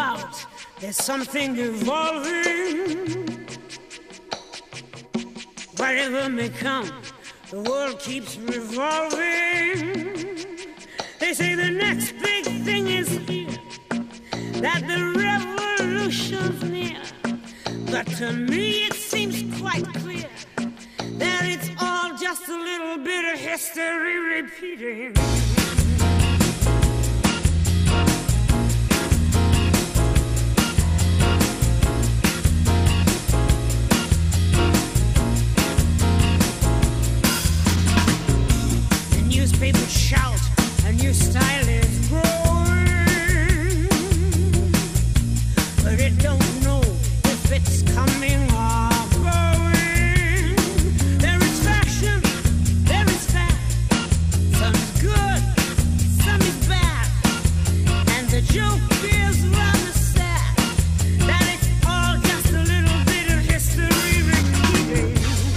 about. There's something evolving. Whatever may come, the world keeps revolving. They say the next big thing is here, that the revolution's near. But to me it seems quite clear that it's all just a little bit of history repeating. The newspapers shout, a new style is growing, but it don't know if it's coming or going. There is fashion, there is fat. Some is good, some is bad. And the joke is rather sad, that it's all just a little bit of history repeating.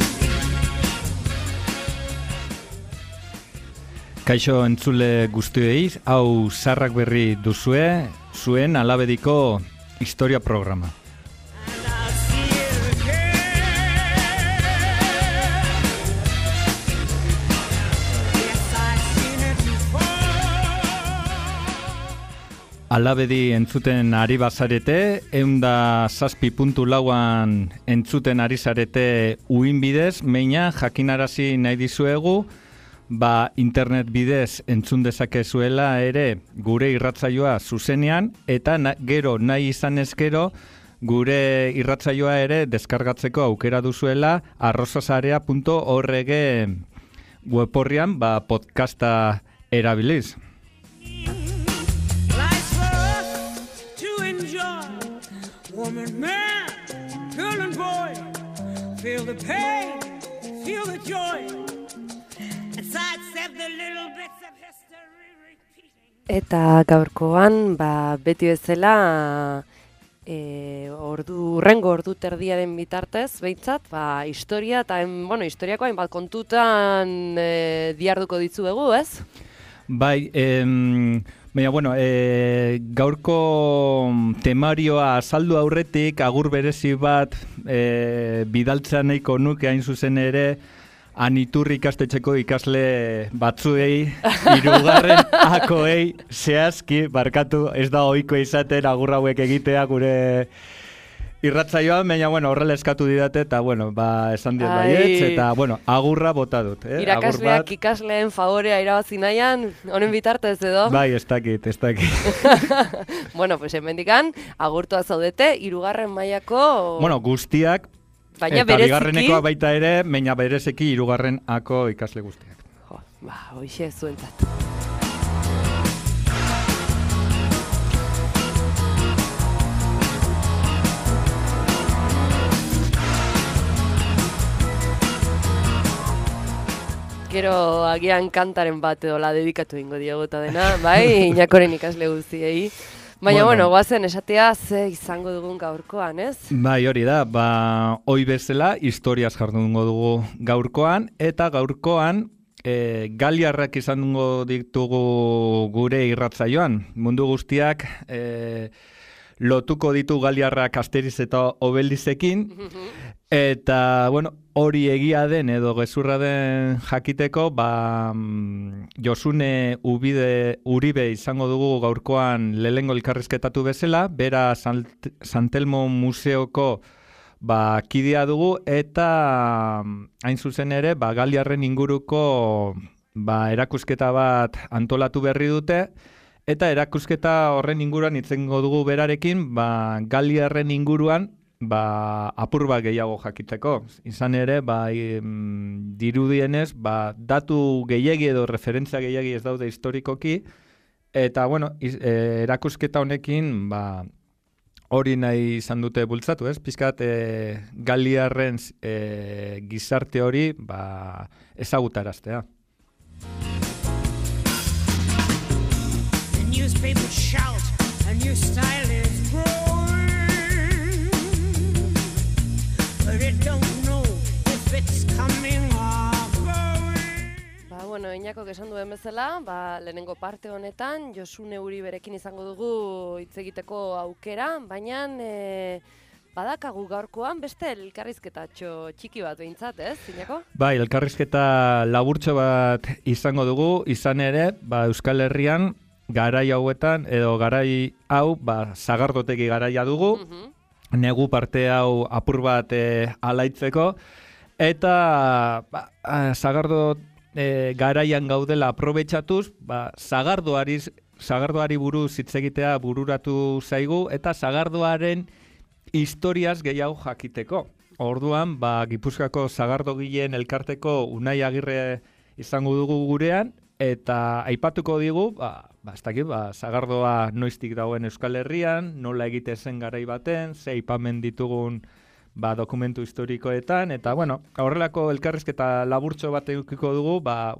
Kaixo entzule guztiei, hau Zarrak Berri duzue, zuen Alabediko historia programa. And I'll see it again. Yes, I've seen it before. Alabedi entzuten ari bazarete, 107.4an entzuten ari zarete uin bidez, meina jakinarazi nahi dizuegu, internet bidez entzun dezakezuela ere gure irratsaioa zuzenean, eta gero nahi izan ezkero gure irratsaioa ere deskargatzeko aukera duzuela arrozasarea.org web-orrian podcasta erabiliz. Life's for us to enjoy. Woman, man, girl and boy, feel the pain, feel the joy, and sidestep the little bits of history repeating. Eta gaurkoan, beti bezala, urrengo ordu terdiaren bitartez, behintzat, historia eta, historiako hainbat kontutan diarduko ditzuegu, ez? Bai, baina, gaurko temarioa azaldu aurretik, agur berezi bat bidaltzea nahiko nuke hain zuzen ere, Aniturri ikastetxeko ikasle batzuei, 3. akoei, zehazki, barkatu, ez da ohiko izaten agur hauek egitea gure irratsaioa, baina, horrela eskatu didate, eta, esan diet baietz, eta, agurra bota dut. Irakasleak ikasleen favorea irabazi nahian, honen bitartez edo? Bai, ez dakit. Hemendikan, agurtua zaudete, 3. mailako... Guztiak, baina eta bigarrenekoa baita ere, baina berezeki 3. ako ikasle guztiak. Hoxe zuentzat. Gero agian kantaren bat edo la dedikatu ingo diogota dena, bai, Inakoren ikasle guztiei. Baina, guazen esatea ze izango dugun gaurkoan, ez? Bai, hori da, hoi bezala, historiaz jardungo dugu gaurkoan, eta gaurkoan galiarrak izango ditugu gure irratsaioan. Mundu guztiak lotuko ditu galiarrak Asteriz eta Obelizekin, eta, hori egia den edo gezurra den jakiteko, Josune Uribe izango dugu gaurkoan lehengo elkarrizketatu bezala, bera Santelmo Museoko kidea dugu, eta hain zuzen ere, galiarren inguruko erakusketa bat antolatu berri dute, eta erakusketa horren inguruan itzengo dugu berarekin, galiarren inguruan, apur bat gehiago jakiteko. Izan ere, dirudienez, datu gehiegi edo referentzia gehiegi ez daude historikoki, eta, erakusketa honekin, hori nahi izan dute bultzatu, ez? Pizkat, galiarren gizarte hori, ezagutaraztea. The newspapers shout, a new style is growing, but it don't know if it's coming or going. Iñakok esan duen bezala, lehenengo parte honetan, Josune Uriberekin izango dugu hitz egiteko aukera, baina badakagu gaurkoan beste elkarrizketatxo txiki bat behintzat, ez, Zinako? Bai, elkarrizketa laburtxo bat izango dugu, izan ere, Euskal Herrian, garai hauetan, edo garai hau, sagardotegi garaia dugu, negu parte hau apur bat alaitzeko, eta sagardo garaian gaudela aprobetxatuz, sagardoari buruz hitz egitea bururatu zaigu, eta sagardoaren historiaz gehiago jakiteko. Orduan, Gipuzkoako sagardogileen elkarteko Unai Agirre izango dugu gurean, eta aipatuko digu, sagardoa noiztik dagoen Euskal Herrian, nola egite zen garai baten, ze aipamen ditugun dokumentu historikoetan, eta horrelako elkarrizketa laburtxo bat edukiko dugu,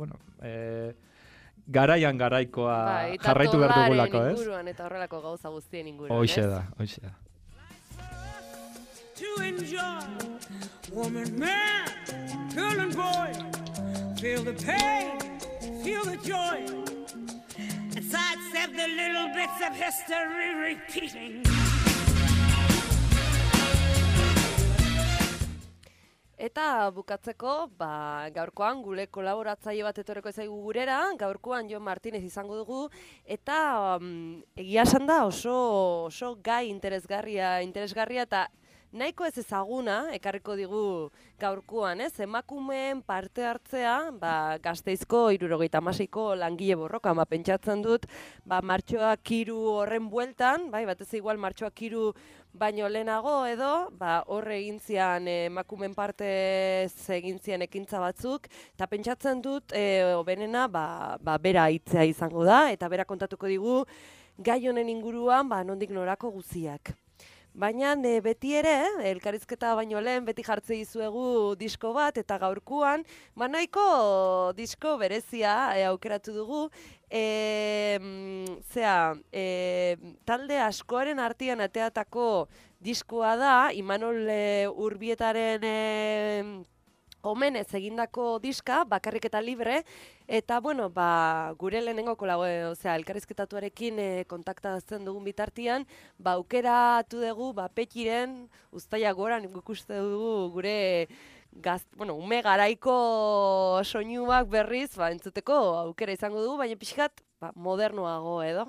garaian garaikoa jarraitu behar dugulako, ez? Inguruan eta horrelako gauza guztien inguruan, Hoxe da. To enjoy, woman, man, girl and boy, feel the pain, feel the joy, and sidestep the little bits of history repeating. Eta bukatzeko, gaurkoan gure kolaboratzaile bat etorreko zaigu gurera, gaurkoan Jon Martinez izango dugu, eta egia esan da oso gai interesgarria eta nahiko ez ezaguna, ekarriko digu gaurkoan, ez? Emakumeen parte hartzea, Gasteizko 76ko langile borrokan, pentsatzen dut, martxoak 3 horren bueltan, batez igual martxoak 3 baino lehenago edo, horre egin zian emakumeen parte egin zian ekintza batzuk, eta pentsatzen dut, obenena, bera hitzea izango da, eta bera kontatuko digu, gai honen inguruan, nondik norako guziak. Baina beti ere, elkarrizketa baino lehen, beti jartze dizuegu disko bat, eta gaurkoan, nahiko disko berezia aukeratu dugu, talde askoaren artean ateatako diskoa da, Imanol Urbietaren omenez egindako diska, bakarrik eta libre, eta, gure lehenengo elkarrizketatuarekin kontaktatzen dugun bitartian, aukeratu dugu, Petiren, Uztaia goran ikuste dugu gure ume garaiko soinuak berriz, entzuteko aukera izango dugu, baina pixkat, modernoago edo.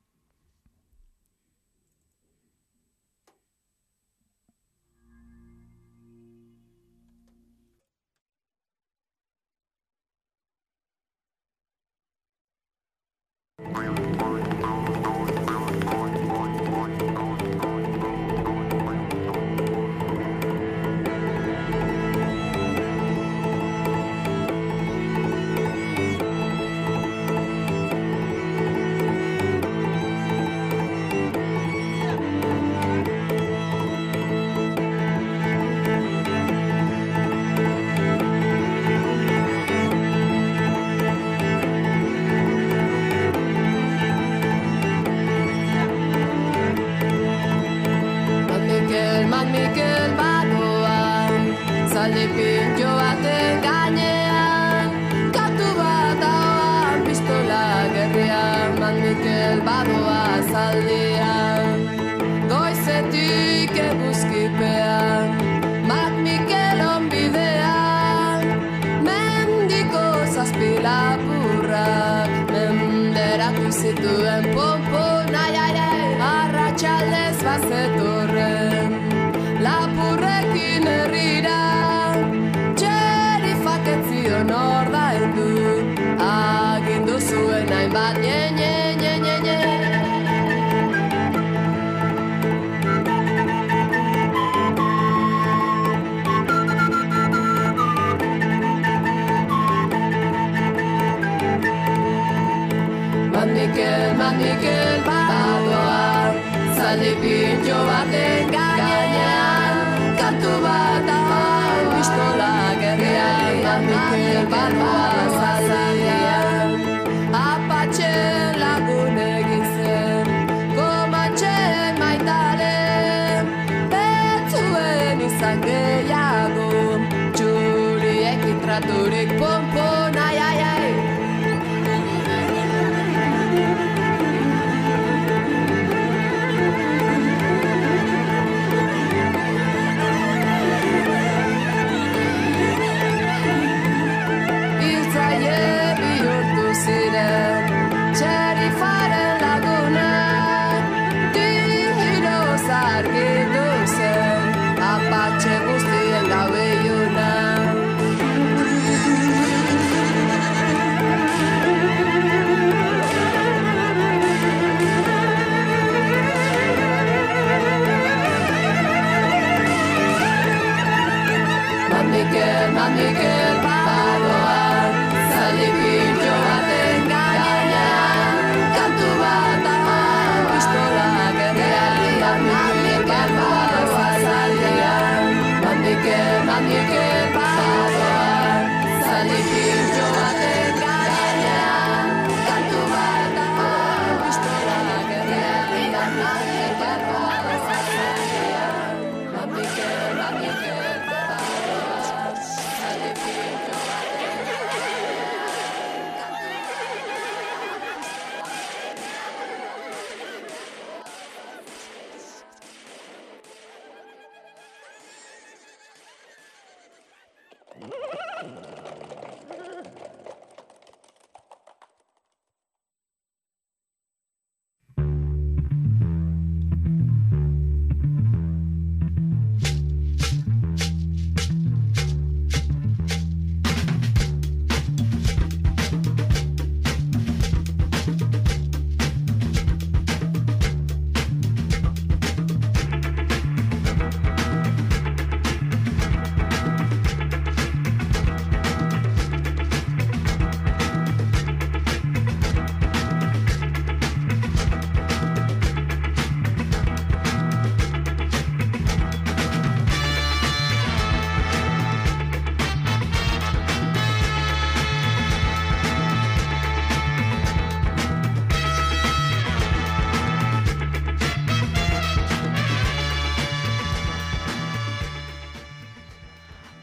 Mikel badoa, zaldi pintxo baten gainean, kantu bat hau pistola gerrian, Mikel badoa zaldian, apatxen lagun egin zen, komatxen maitalen, betzuen izan gehiago, txuriekin traturik pompon, ai, ai, ai.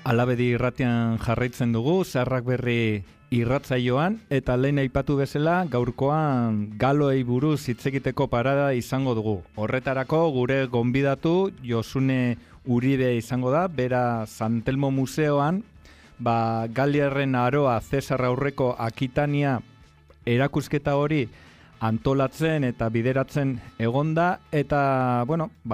Alabedi irratian jarraitzen dugu, Zaharrak Berri irratsaioan, eta lehen aipatu bezala gaurkoan galoei buruz hitz egiteko parada izango dugu. Horretarako gure gonbidatu Josune Uribe izango da, bera San Telmo Museoan, Galierren Aroa Zesar aurreko Akitania erakusketa hori antolatzen eta bideratzen egonda, eta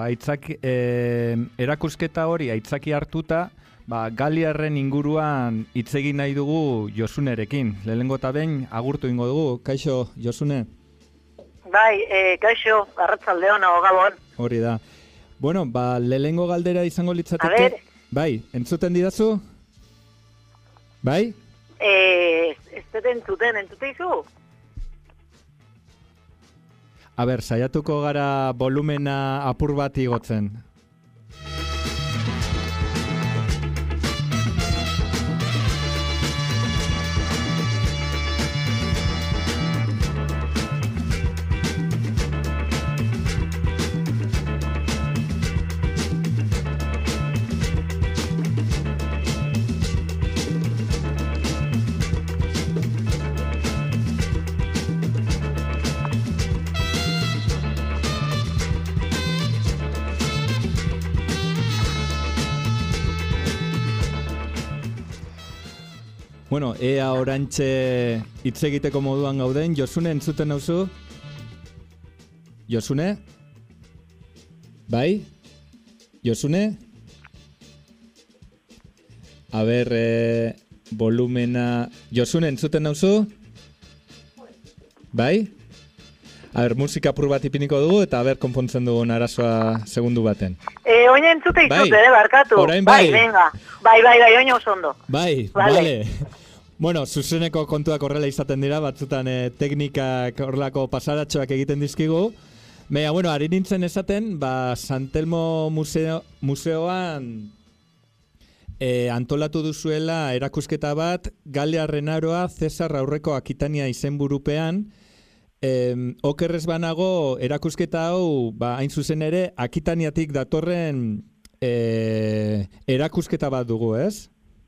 erakusketa hori aitzaki hartuta, Galierren inguruan hitz egin nahi dugu Josunerekin. Lehenengo eta behin agurtu ingo dugu. Kaixo, Josune? Bai, kaixo, arratzalde hona, gabon. Hori da. Bueno, lehenengo galdera izango litzateke. A ber. Bai, entzuten didazu? Bai? Ez dut entzute izu? A ber, saiatuko gara volumena apur bat igotzen. Bueno, ea orantxe hitz egiteko moduan gauden. Josune, entzuten nauzu? Josune? Bai? Josune? A ber, volumena... Josune, entzuten nauzu? Bai? A ber, musika apur bat ipiniko dugu eta a ber, konpontzen dugun arazoa segundu baten. Oin entzute izute, barkatu. Orain bai. Venga. Bai, oin osondo. Bai, vale. Bueno, zuzeneko kontuak horrela izaten dira, batzutan teknikak horrelako pasaratxoak egiten dizkigu. Baina, bueno, ari nintzen esaten, San Telmo museoan antolatu duzuela erakusketa bat, Galierren Aroa Zesar aurreko Akitania izenburupean. Okerrez banago, erakusketa hau, hain zuzen ere, Akitaniatik datorren erakusketa bat dugu, ez?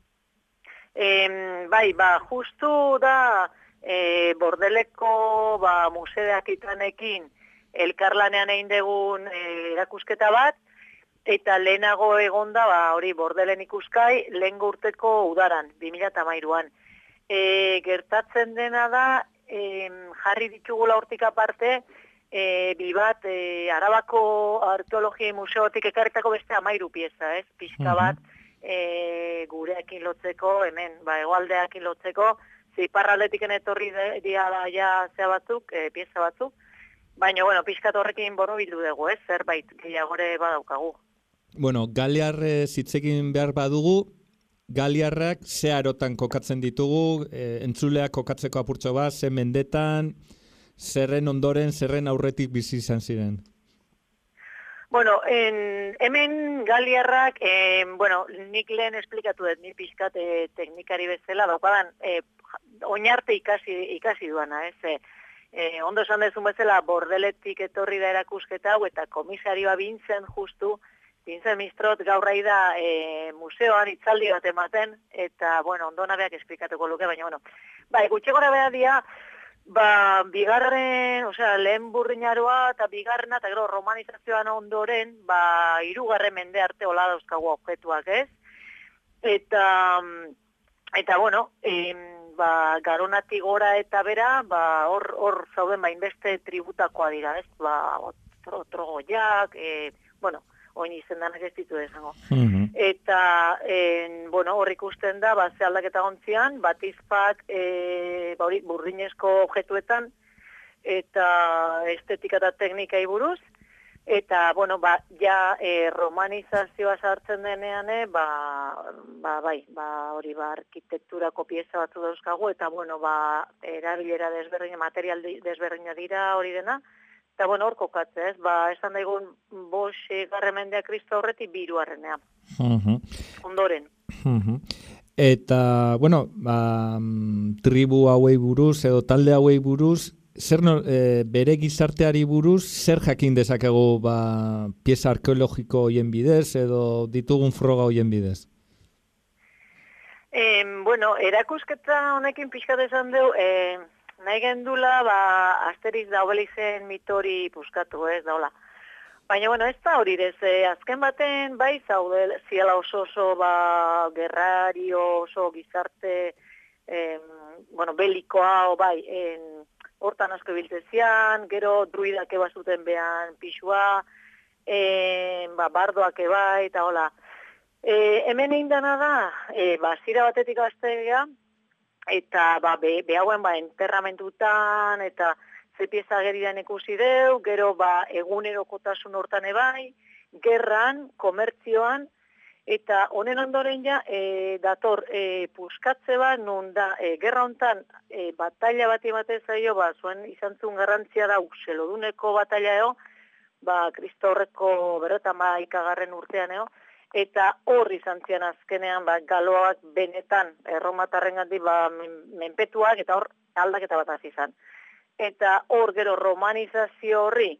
Bai, justu da Bordeleko Museo de Akitanekin elkarlanean egin dugun erakusketa bat, eta lehenago egonda hori Bordelen ikuskai lehengo urteko udaran, 2013an. Gertatzen dena da, jarri ditugula hortik aparte, bi bat Arabako Arkeologia Museotik ekarritako beste 13 pieza, ez? Pixka bat, gureakin lotzeko, hemen, hegoaldeakin lotzeko, iparraldetiken etorri dira zea batzuk, pieza batzuk, baina, pixkat horrekin borobildu dugu, ez? Zerbait gehiagore badaukagu. Bueno, Galiarrez hitz egin behar badugu, Galiarrak ze arotan kokatzen ditugu, entzuleak kokatzeko apurtxo bat, ze mendetan, zerren ondoren, zerren aurretik bizi izan ziren? Bueno, hemen Galiarrak, nik lehen esplikatu dut, nik pixkat teknikari bezala, daukadan, oinarte ikasi duana, ez? Ondo esan dezun bezala, Bordeletik etorri da erakusketa hau, eta komisarioa Vincent Mistrot gaurrai da museoan itzaldi bat ematen, eta, ondo nabeak esplikatuko luke, baina, gutxe gora behar dia, bigarren, lehen Burriñaroa eta bigarrena, eta gero romanizazioan ondoren, 3. mende arte hola dauzkagu objetuak, ez? Eta Garonatik gora eta bera, hor zauden inbeste tributakoa dira, ez? Trogoiak, oin izendanak ez ditu esango. Eta, hor ikusten da, ze aldaketa gontzian, batizpak, burdinezko objetuetan, eta estetika eta teknikai buruz, eta, romanizazioa sartzen denean, hori, arkitekturako pieza batzu dauzkagu, eta, erabilera desberdina, material desberdina dira hori dena, eta, hor kokatze, ez? Esan daigun 5. mendea Kristo horretik 2. Ondoren. Eta, tribu hauei buruz, edo talde hauei buruz, bere gizarteari buruz, zer jakin dezakegu pieza arkeologiko hoien bidez, edo ditugun froga hoien bidez? Bueno, erakusketa honekin pixkat esan dugu, nahi gendula, Asterix da Obelixen mitori puskatu, ez da, hola. Baina, bueno, ez da hori ez, azken baten, bai, zaude, ziela oso, gerrari oso gizarte, bueno, belikoa, bai, hortan asko biltzezian, gero druidak ebazuten behan pixua, bardoak bai, eta hola. Hemen eindana da, zira batetik gaztegea, eta behauen enterramentutan, eta ze pieza geridan ikusi deu, gero egunerokotasun hortan ebai, gerran, komertzioan, eta honen ondoren ja, dator puskatze bat, nun da, gerra hontan, batalla bat ematez zaio, zuen izan zuen garrantzia da, zeloduneko batalla eo, Kristo horreko berretan ikagarren urtean eo, eta hor izan zian azkenean, galoak benetan, erromatarren gati, menpetuak, eta hor aldaketa bat hasi izan. Eta hor gero romanizazio horri,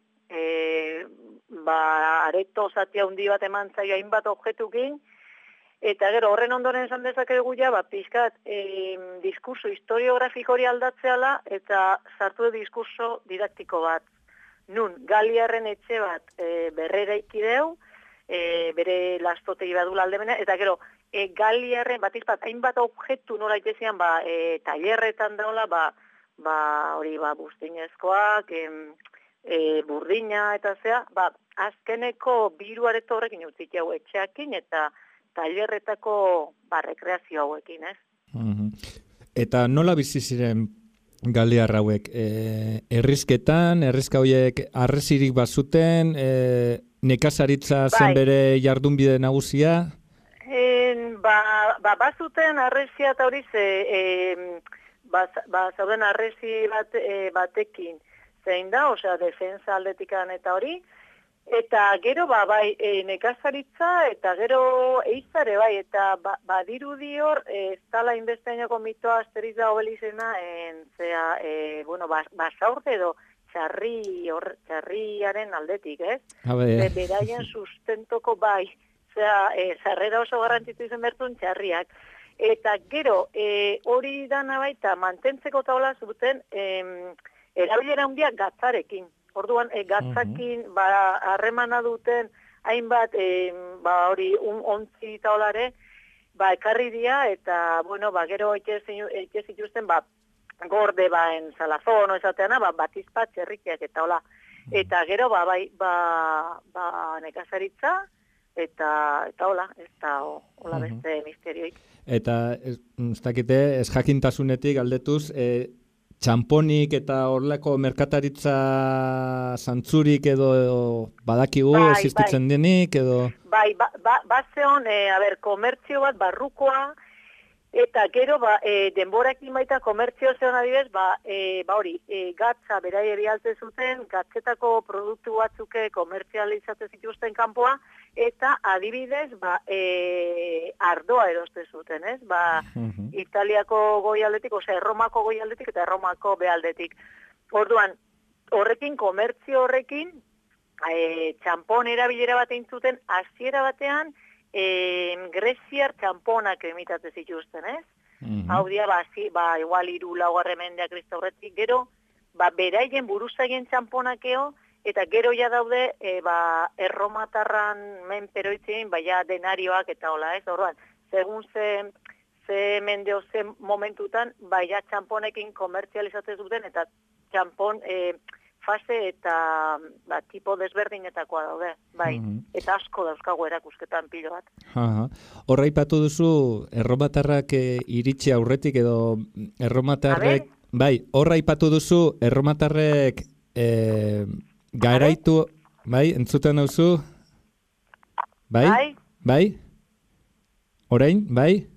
areto zatia hundi bat eman zaio hainbat objetukin, eta gero horren ondoren esan dezakegu ja, pixkat diskurso historiografiko hori aldatzeala, eta sartu diskurso didaktiko bat. Nun, Galiarren etxe bat berrera ikideu, bere lastotegi badula aldemena, eta gero, Galiarren, batizpat, hainbat objektu nola itezian, tailerretan daula, hori, bustinezkoak, burdina, eta zea, azkeneko biru areto horrekin utzik jau etxeakin, eta tailerretako, rekreazio hauekin, ez? Eta nola bizi ziren Galiar hauek? Herrizka horiek harresirik bazuten, nekazaritza zen bere jardunbide nagusia? Bazuten harresia eta hori zauden harresi batekin zein da, osea, defensa aldetikan eta hori, eta gero, nekazaritza, eta gero eizare, eta badirudi hor, ez tala inbesteainoko mitoa Asterix da Obelixena, basaurde edo txarriaren aldetik, ez? Beraien sustentoko zarrera oso garrantzitu izen bertun txarriak. Eta gero, hori dana baita mantentzeko taula zuten erabilera hundiak gatzarekin. Orduan, gatzakin harremana duten hainbat hori ontzi taulare ekarri dira eta, gero eitxe zituzten gorde en salazono esateana, batizpat txerrikiak eta hola. Eta gero, nekazaritza eta hola, ez da hola beste misterioik. Eta, ez dakite, ez jakintasunetik aldetuz, txamponik eta horrelako merkataritza zantzurik edo badakigu existitzen denik edo... Bazeon, komertzio bat barrukoa, eta gero, denborakin baita komertzio zeon adibez, hori, gatza berai bialtze zuten, gatzetako produktu batzuke komertzializatze zituzten kanpoa, eta adibidez, ardoa eroste zuten, ez? Italiako goialdetik, Erromako goialdetik eta Erromako bealdetik. Orduan, horrekin, komertzio horrekin, txampon erabilera bat zuten, hasiera batean, greziar txamponak emitatzen zituzten, ez? Hau dia, igual 3-4 mendea Kristo horretik, gero, beraien buruzaien txamponakeo, eta gero ja daude, erromatarran menperoitzien, denarioak eta hola, ez? Orduan, segun ze mendeo ze momentutan, txamponekin komertzializatzen zuten, eta txampon fase eta tipo desberdinetakoa daude, eta asko dauzkago erakusketan pilo bat. Horra ipatu duzu, erromatarrak iritsi aurretik edo erromatarrek... Horra ipatu duzu, erromatarrek garaitu... entzuten duzu? Orain,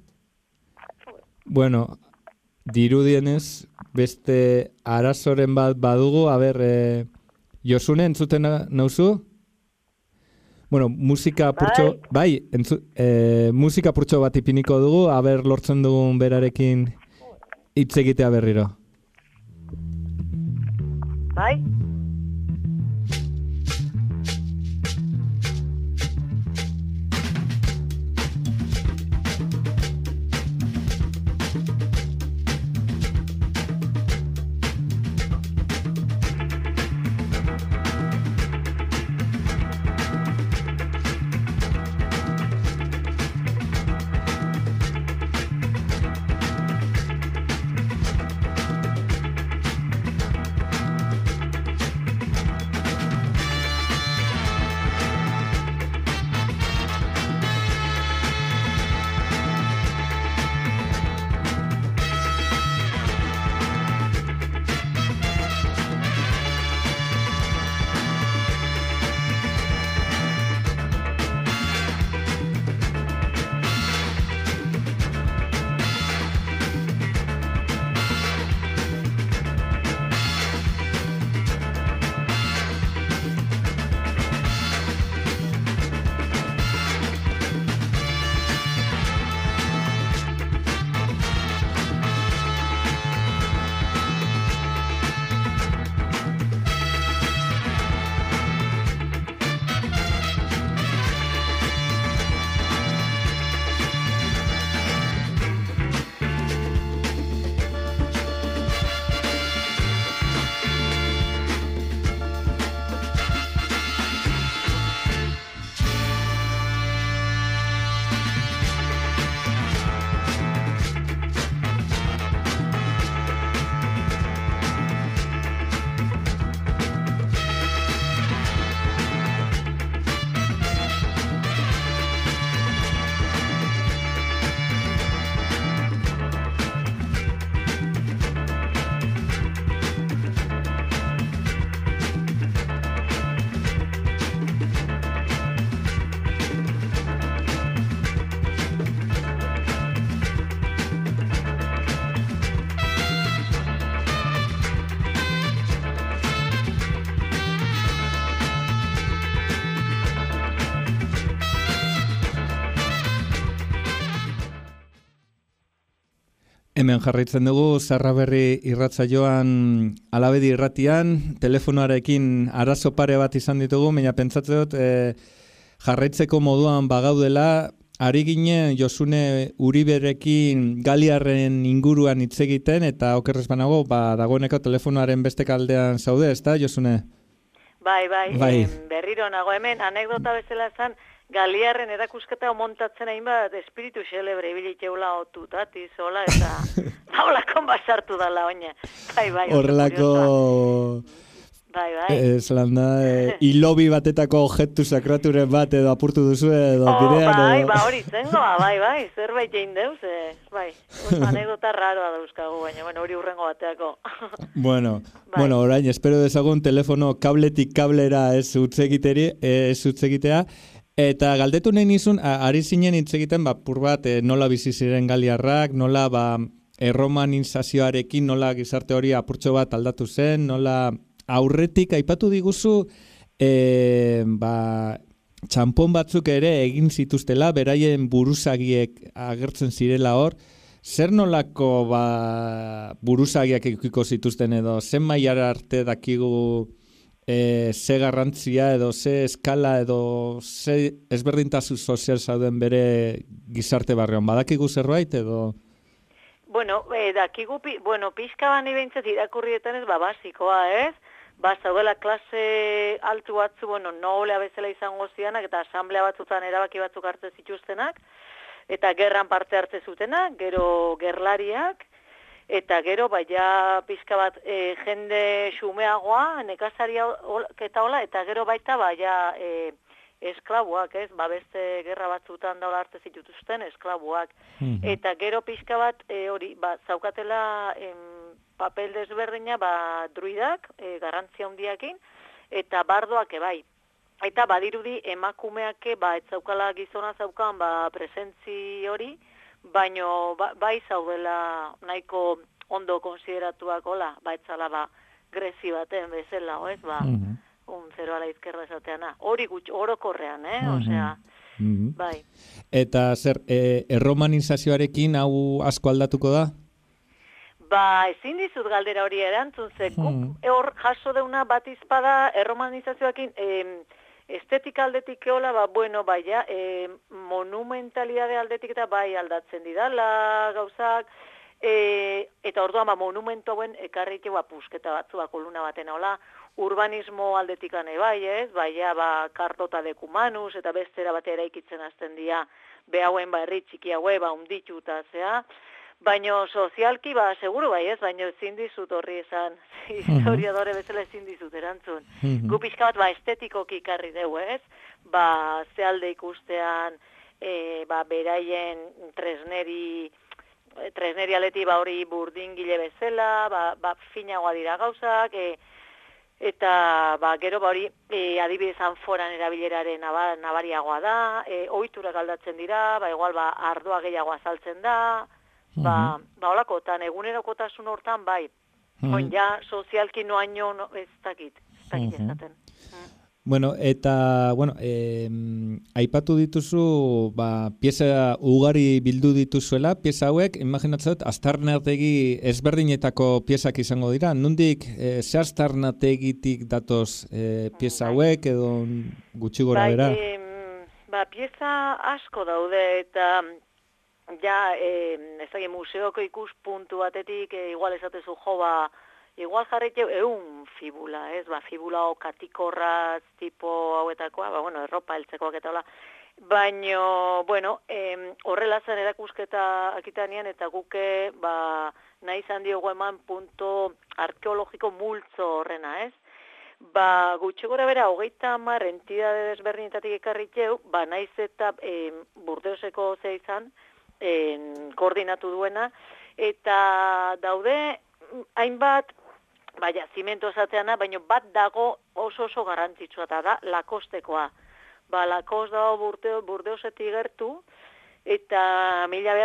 Bueno, dirudienez, beste arazoren bat badugu, Josune, entzuten nauzu? Bueno, musika purtxo, musika purtxo bat ipiniko dugu, lortzen dugun berarekin hitz egitea berriro. Hemen jarraitzen dugu, Zarra Berri irratsaioan Alabedi irratian, telefonoarekin arazo pare bat izan ditugu, baina pentsatzen dut jarraitzeko moduan bagaudela, ari ginen Josune Uriberekin Galiarren inguruan hitz egiten, eta okerrez banago, dagoeneko telefonoaren beste kaldean zaude, ezta, Josune? Bai. Berriro nago hemen, anekdota bezala esan, Galiarren erakusketa montatzen hainbat espiritu xelebre ibiliteula otutati zola eta haulakon basartu dala oina. Bai. Horrelako eslanda, ilobi batetako objektu sakraturen bat edo apurtu duzu edo bidean. Hori zengo, bai, zerbait egin deuz, bai. Anekdota raroa dauzkagu, baina hori urrengo bateako. Bueno, orain, espero dezagun telefono kabletik kablera ez utzegitea. Eta galdetu nahi nizun, ari zinen hitz egiten, pur bat, nola bizi ziren galiarrak, nola erromanizazioarekin, nola gizarte hori apurtxo bat aldatu zen, nola aurretik aipatu diguzu, txampon batzuk ere egin zituztela, beraien buruzagiek agertzen zirela hor, zer nolako buruzagiak ikiko zituzten edo, zen mailara arte dakigu ze garrantzia edo ze eskala edo ze ezberdintasun sozial zauden bere gizarte barrian. Badakigu zerbait edo? Dakigu, pixka bani behintzat irakurrietan ez, basikoa ez? Zaudela klase altu batzu, noblea bezala izango zianak eta asamblea batzutan erabaki batzuk hartze zituztenak, eta gerran parte hartze zutenak, gero gerlariak, eta gero, ja pixka bat jende xumeagoa, nekazaria eta hola, eta gero baita, ja esklabuak, ez? Beste gerra batzutan daula arte zituzten esklabuak. Eta gero pixka bat, hori, zaukatela papel desberdina, druidak, garrantzia handiakin, eta bardoak ebai. Eta badirudi emakumeak ez zaukala gizona zaukan presentzi hori, baino bai zaudela nahiko ondo konsideratuak hola, etzala grezi baten bezala, ez, un zero ala izkerra esateana. Hori orokorrean, osea, bai. Eta zer, erromanizazioarekin hau asko aldatuko da? Ezin dizut galdera hori erantzun, hor jaso deuna bat izpada erromanizazioakin, estetika aldetik eola, ja, monumentaliade aldetik eta bai aldatzen didala gauzak, eta orduan monumento hauen ekarrik pusketa batzu, koluna baten hola, urbanismo aldetik bai ez, ja, kartota dekumanus, eta bestera bat eraikitzen hasten dira, behauen herri txiki haue, unditu eta zea, baina sozialki, seguru bai ez, baina ezin dizut horri esan, historiadore bezala ezin dizut erantzun. Gu pixka bat estetikoki ikarri dugu ez, ze alde ikustean, beraien tresneri aleti hori burdingile bezala, finagoa dira gauzak, eta gero hori adibidez anforan erabileraren nabariagoa da, ohiturak aldatzen dira, igual ardoa gehiagoa saltzen da, holakotan, egunerokotasun hortan, ja, sozialki noaino ez dakit esaten. Eta, aipatu dituzu, pieza ugari bildu dituzuela, pieza hauek, imaginatzen dut, aztarnategi ezberdinetako piezak izango dira. Nondik, ze aztarnategitik datoz pieza hauek, edo gutxi gora bera? Pieza asko daude, eta ja, museoko ikuspuntu batetik, igual esatezu igual jarraitu fibula, ez? Fibula katikorraz tipo hauetakoa, erropa heltzekoak eta hola. Baina, horrela zen erakusketa akitanean, eta guke, nahi izan diogu eman punto arkeologiko multzo horrena, ez? Gutxi gora bera, 30 entidade desberdinetatik ekarriteu, naiz eta Burdeoseko zea izan, koordinatu duena, eta daude hainbat, zimento esateana, baina bat dago oso garrantzitsua da Lakostekoa. Lakost dago Burdeosetik gertu, eta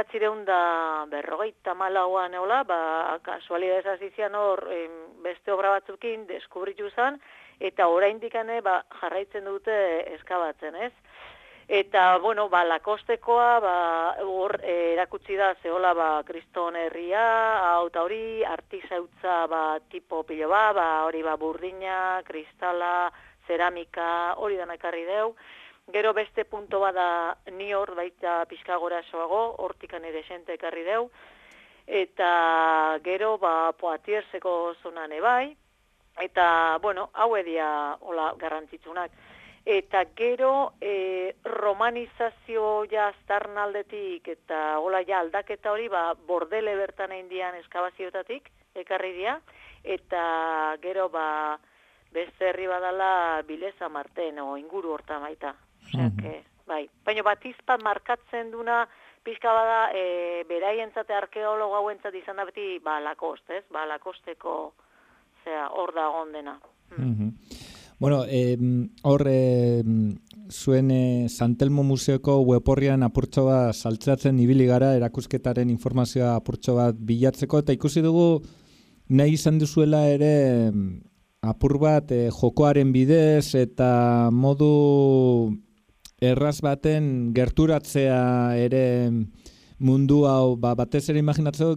1954an eola, kasualidades azizian hor beste obra batzukin deskubritu zen, eta oraindik jarraitzen dute eskabatzen, ez? Eta, bueno, Lakostekoa, hor erakutsi da, zehola, kriston herria, hau eta hori, artisautza, tipo pilo hori, burdina, kristala, zeramika, hori dana ekarri deu. Gero beste punto bada ni hor baita pixka gorasoago, hortikan ere xente ekarri deu. Eta gero, Poatierseko zonan ebai. Eta, bueno, hau edia, hola, garrantzitsunak. Eta gero romanizazio ja aztarnaldetik eta hola ja aldaketa hori Bordele bertan indian eskabazioetatik ekarri dira eta gero beste herri badala Bileza Marten o inguru hortan baita. Osea que bai, baina batizpat markatzen duna pixka bada beraientzat arkeologo hauentzat izan da beti Lakoste, ez? Lakosteko hor da egon dena. Bueno, hor zuen Santelmo Museoko web-orrian apurtxo bat saltzatzen ibili gara, erakusketaren informazioa apurtxo bat bilatzeko, eta ikusi dugu nahi izan duzuela ere apur bat jokoaren bidez eta modu erraz baten gerturatzea ere mundu hau, batez ere imaginatzeko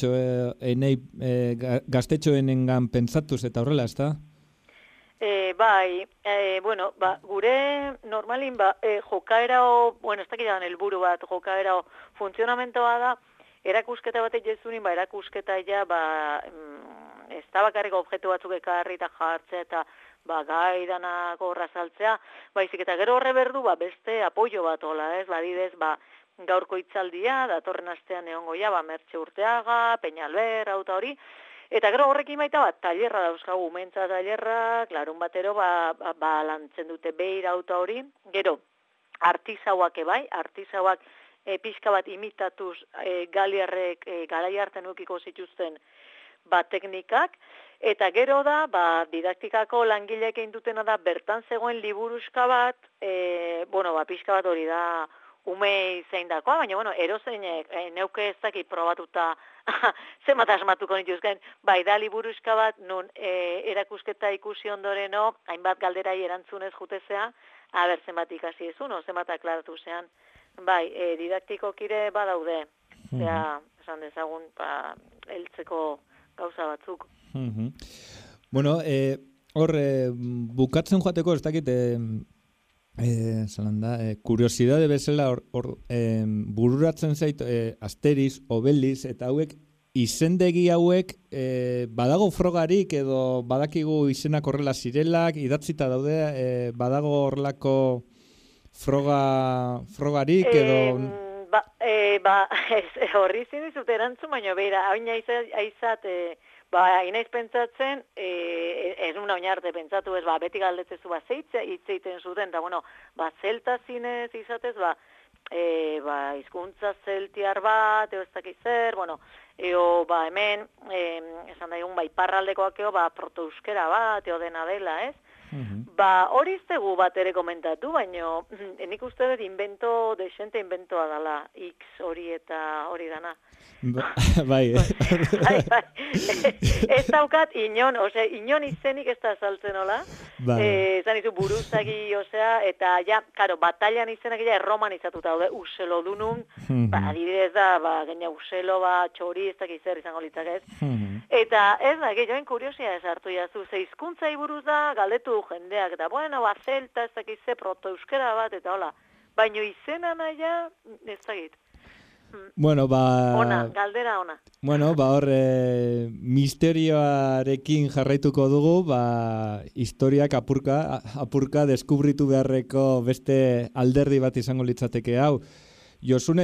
gaztetxoenengan pentsatuz eta horrela, ez da? Bai, bueno, gure normalin, jokaera bueno, ez dakidan helburu bat, jokaera funtzionamentoa da, erakusketa batek jezunin, erakusketa ja, ez da bakarrik objektu batzuk ekarri eta jartzea eta gai danako razaltzea, baizik eta gero horre berdu, beste apoio bat hola, ez, badidez, gaurko hitzaldia, datorren astean egongo ja, Mertxe Urteaga, Peñalber, hau eta hori, eta gero horrekin baita tailerra dauzkagu, mentza tailerrak, larun batero lantzen dute beira auta hori, gero artisauak ebai, artisauak pixka bat imitatuz galiarrek garai hartan ukiko zituzten teknikak, eta gero da, didaktikako langileek egin dutena da, bertan zegoen liburuska bat, pixka bat hori da, umei zein dakoa, baina, erozeinek neuke ez dakit probatuta zenbat asmatuko nituzken, da liburuska bat, nun erakusketa ikusi ondoreno, hainbat galderai erantzunez jutezea, zenbat ikasi ezun, zenbat aklaratu zean, didaktiko kire badaude, esan dezagun, heltzeko gauza batzuk. Bueno, hor, bukatzen joateko, ez dakit, kuriosidade bezala bururatzen zait Asteriz, Obeliz, eta hauek izendegi hauek badago frogarik edo badakigu izenak horrela zirelak, idatzita daude, badago horrelako frogarik edo... Horri zinizut erantzun, baina beira, hain aizat... Inaiz pentsatzen, ez nuna oinarte pentsatu, ez, beti galdetzezu, hitzeiten zuten, eta, zelta zinez izatez, hizkuntza zeltiar bat, ez dakiz zer, hemen, esan daigun, iparraldekoak proto-euskera bat, dena dela, ez? Hori iztegu bat ere komentatu, baina nik uste dut desente inventoa dala, X hori eta hori dana. Bai. Ez daukat inon izenik ez da saltzen hola, zan izu buruzagi, eta ja, karo, batalian izenak ja erromanizatuta daude, uselo dunun, adibidez da, gaina uselo, txori, ez dakiz zer izango litzak ez. Eta ez da, joen kuriosia ez hartu jazu, ze hizkuntzai buruz da, galdetu jendeak, eta zelta ez dakiz ze proto-euskera bat, eta hola, baino izena naia, ez dakit. Bueno, ona, galdera ona. Bueno, hor misterioarekin jarraituko dugu, historiak apurka deskubritu beharreko beste alderdi bat izango litzateke hau. Josune,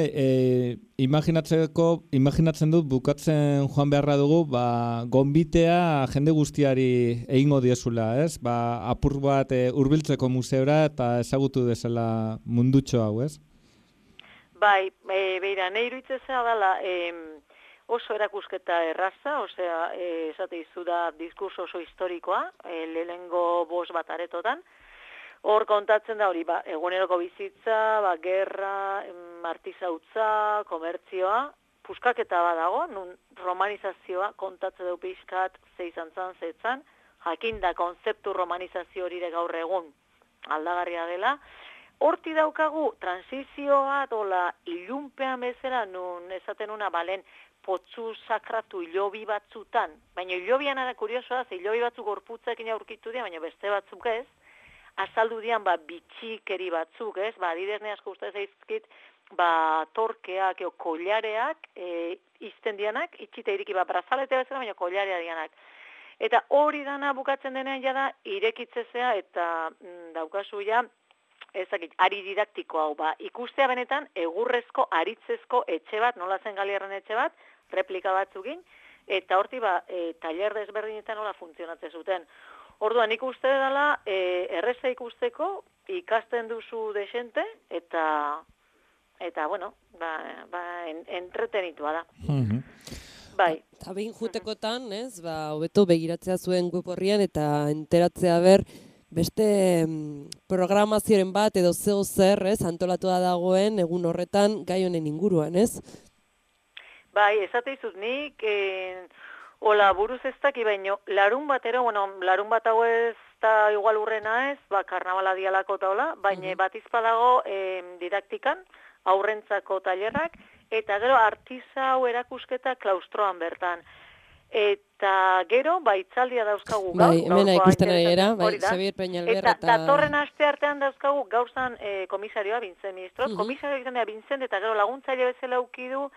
imaginatzen dut bukatzen joan beharra dugu, gonbitea jende guztiari egingo diezula, ez? Apur bat hurbiltzeko museora eta ezagutu dezala mundutxo hau, ez? Beira, nahi iruditzea dela oso erakusketa erraza, esate izu da diskurso oso historikoa, lehenengo 5 bat aretotan. Hor kontatzen da hori, eguneroko bizitza, gerra, artisautza, komertzioa, puskaketa badago, nun romanizazioa kontatzen du pixkat ze izan jakinda kontzeptu romanizazio horire gaur egun aldagarria dela, horti daukagu transizio bat, ola, ilunpean bezala, nun esaten una balen, potzu sakratu ilobi batzutan, baina ilobian ara kuriosoa, ze ilobi batzuk gorputzekin aurkitu dira, baina beste batzuk ez, azaldu dian, bitxikeri batzuk, ez, adibidez ne asko uste zaizkit, torkeak, kollareak, izten dianak, itxita iriki, brazalete bezala, baina kollarea dianak. Eta hori dana bukatzen denean jada, irekitzezea, eta daukazu ja, ezakit, ari didaktiko hau, ikustea benetan, egurrezko, aritzezko etxe bat, nola zen Galierren etxe bat, replika batzukin, eta horti, taller desberdinetan nola funtzionatzen zuten. Orduan, ikuste dela, erreza ikusteko, ikasten duzu desente, eta bueno, entretenitua da. Bai. Eta behin jutekotan, ez, hobeto begiratzea zuen web horrian eta enteratzea beste programazioaren bat edo zeo zer, ez, antolatua dagoen egun horretan gai honen inguruan, ez? Bai, esate izut nik, hola, buruz ez daki baino, larun batero, larun bat hau ez da igual urrena ez, karnabala dialako eta hola, baina bat izpadago didaktikan, aurrentzako tailerrak, eta gero artizau erakusketa klaustroan bertan. Eta gero, itzaldia dauzkagu gaur. Bai, hemen ikusten ari era, Xabier Peñalver eta... datorren aste artean dauzkagu gauzan komisarioa, Bintzen ministrot, komisarioa egiten da Bintzen, eta gero laguntzaile bezala ukidu,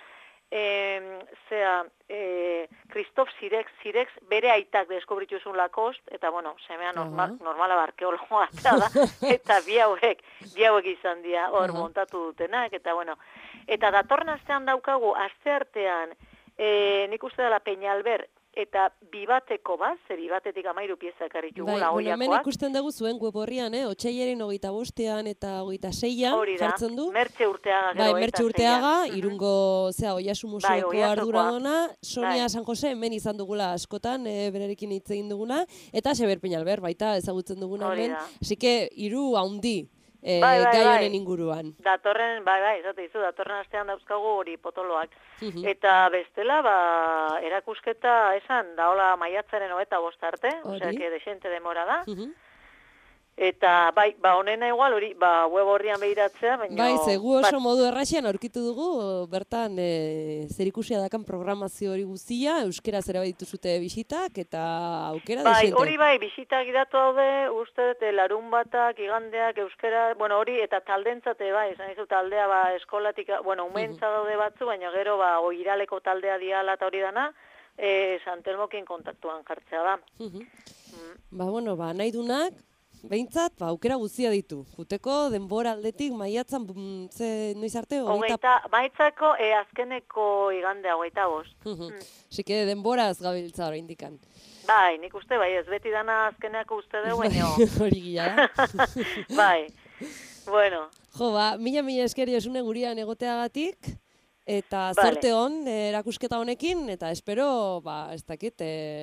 Kristof Sirex bere aitak deskubritu zuen Lacoste, eta bueno, semea normala arkeologoa da, eta bi hauek izan dira hor montatu dutenak, eta bueno, eta datorren astean daukagu, aste artean, nik uste dela Peñalver, eta bibateko bat, ze bibatetik 13 piezak arritugula oiakoak. Hemen ikusten dugu zuen web horrian, otsailaren 25ean eta 26ean jartzen du. Mertxe Urteaga gero. Bai, Mertxe Urteaga, Irungo, Oiasu Museoko arduraduna, Sonia San Jose hemen izan dugula askotan, berarekin hitz egin duguna, eta Xabier Peñalver, baita ezagutzen duguna hemen. Así que 3 handi. Gai honen inguruan. Datorren astean dauzkagu hori potoloak. Eta bestela, erakusketa esan, daola maiatzaren 25 arte, osea, que desente demora da. Eta, honena igual, hori, web horrian behiratzea, baina... Bai, zegu oso modu erraxian aurkitu dugu, bertan zerikusia dakan programazio hori guztia, euskera zera dituzute bisitak, eta aukera desente. Hori bisitak idatu daude, uste, larun batak, igandeak, euskera, bueno, hori, eta taldentzate, esan izu taldea, eskolatik, bueno, umentza daude batzu, baina gero, oiraleko taldea diala eta hori dana, Santelmokin kontaktuan jartzea da. Bueno, nahi dunak, behintzat, aukera guztia ditu. Juteko denbora aldetik, maiatzan, noiz arte? Maiatzako azkeneko igandea, 25. Sike denboraz gabiltza hori indikan. Bai, nik uste, ez beti dana azkeneako uste dugu, baina... Hori gila da. Bai, bueno. Jo, mila eskeri esune gurian egoteagatik, eta zorte hon erakusketa honekin, eta espero, ez dakit...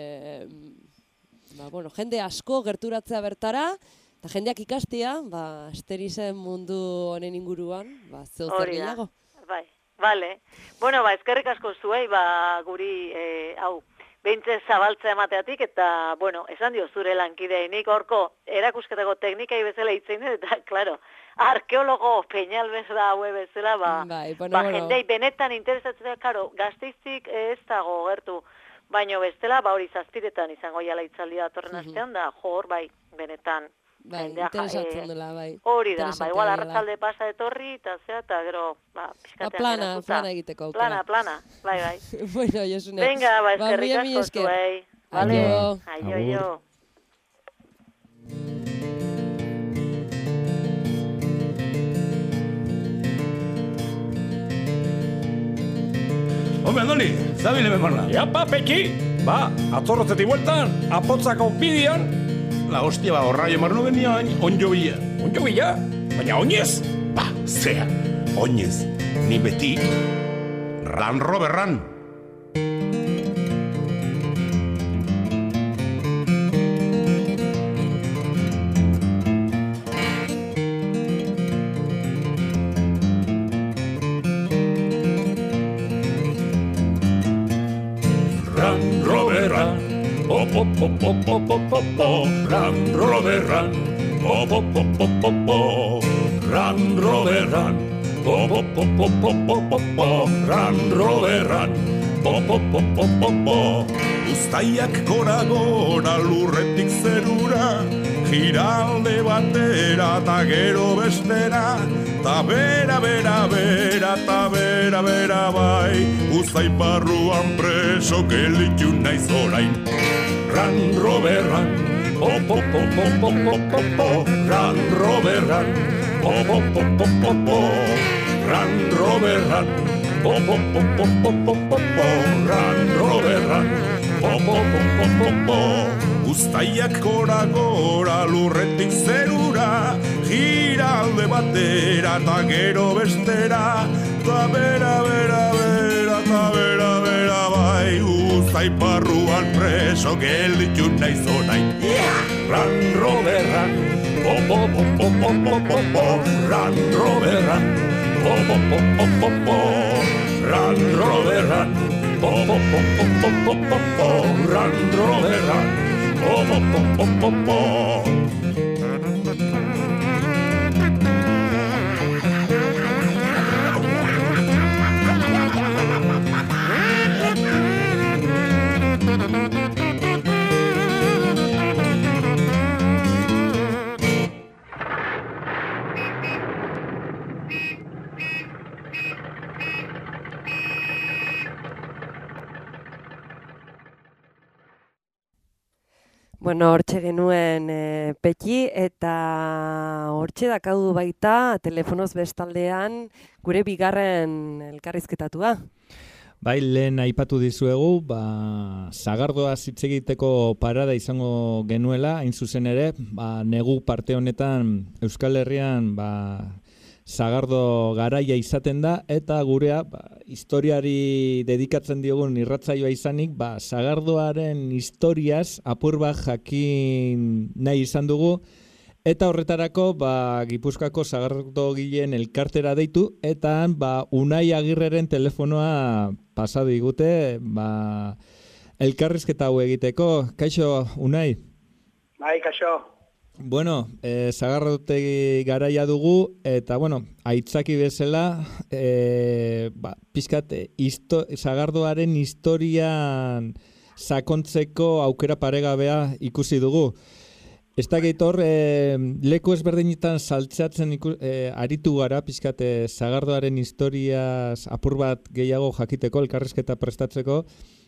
jende asko gerturatzea bertara, eta jendeak ikastea, esterizen mundu honen inguruan, zeu zer gehiago. Bai, bale. Bueno, eskerrik asko zuei, guri, behintzen zabaltzea emateatik, eta, bueno, esan dio zure lankidei, nik horko erakusketako teknikai bezala hitzein dut, eta, klaro, arkeologo Peñalver da haue bezala, jendei benetan interesatzea, klaro, Gasteiztik ez dago gertu, baina bestela, hori 7etan izango jala itzaldia datorren astean, da, hor, benetan. Interesatzen dela, Hori da, igual arratzalde pasa etorri, eta gero, pixkatean geratuta. Plana egiteko aukera. Plana, bai. Bueno, Josune. Venga, eskerrik asko zuei. Aio. Hombre, Andoni, zabile memarra. Iapa, Peki! Atzorrotzetik bueltan, apotzako bidian, la hostia, horra jamarno benian, onjo bila. Onjo bila? Baina oinez? Zea, oinez, ni beti, ran roberran. Ran Robert Ran, po po po po po po po po, Ran Robert Ran, po po po po po po. Uztaiak gora gora lurretik zerura, giralde batera ta gero bestera, ta bera bera bera, ta bera bera bai, uztai barruan preso gelditu naiz orain. Ran Robert Ran, po po po po po po po po, Ran Robert Ran, po po po po po po, Ran Robert Ran, po po po po po po po po, Ran Robert Ran, po po po po po po. Uztaiak gora gora lurretik zerura, giralde batera ta gero bestera, ta bera bera bera, ta bera bera bai, uztai barruan preso gelditu naiz orain. Ran Robert Ran, po po po po po po po po, Ran Robert Ran, po po po po po po, Ran Robert Ran, po po po po po po po po, Ran Robert Ran, po po po po po po. Bueno, hortxe genuen Petxi, eta hortxe dakau baita telefonoz bestaldean gure bigarren elkarrizketatua. Bai, lehen aipatu dizuegu, sagardoa hitz egiteko parada izango genuela, hain zuzen ere, negu parte honetan Euskal Herrian sagardo garaia izaten da, eta gurea historiari dedikatzen diogun irratsaioa izanik, sagardoaren historiaz apur bat jakin nahi izan dugu, eta horretarako Gipuzkoako sagardogileen elkartera deitu, eta Unai Agirreren telefonoa pasatu digute elkarrizketa hau egiteko. Kaixo, Unai? Bai, kaixo. Bueno, sagardote garaia dugu, eta aitzaki bezala, pizkat sagardoaren historian sakontzeko aukera paregabea ikusi dugu. Ez da gehitor, leku ezberdinetan saltzatzen aritu gara, pizkat sagardoaren historiaz apur bat gehiago jakiteko, elkarrizketa prestatzeko,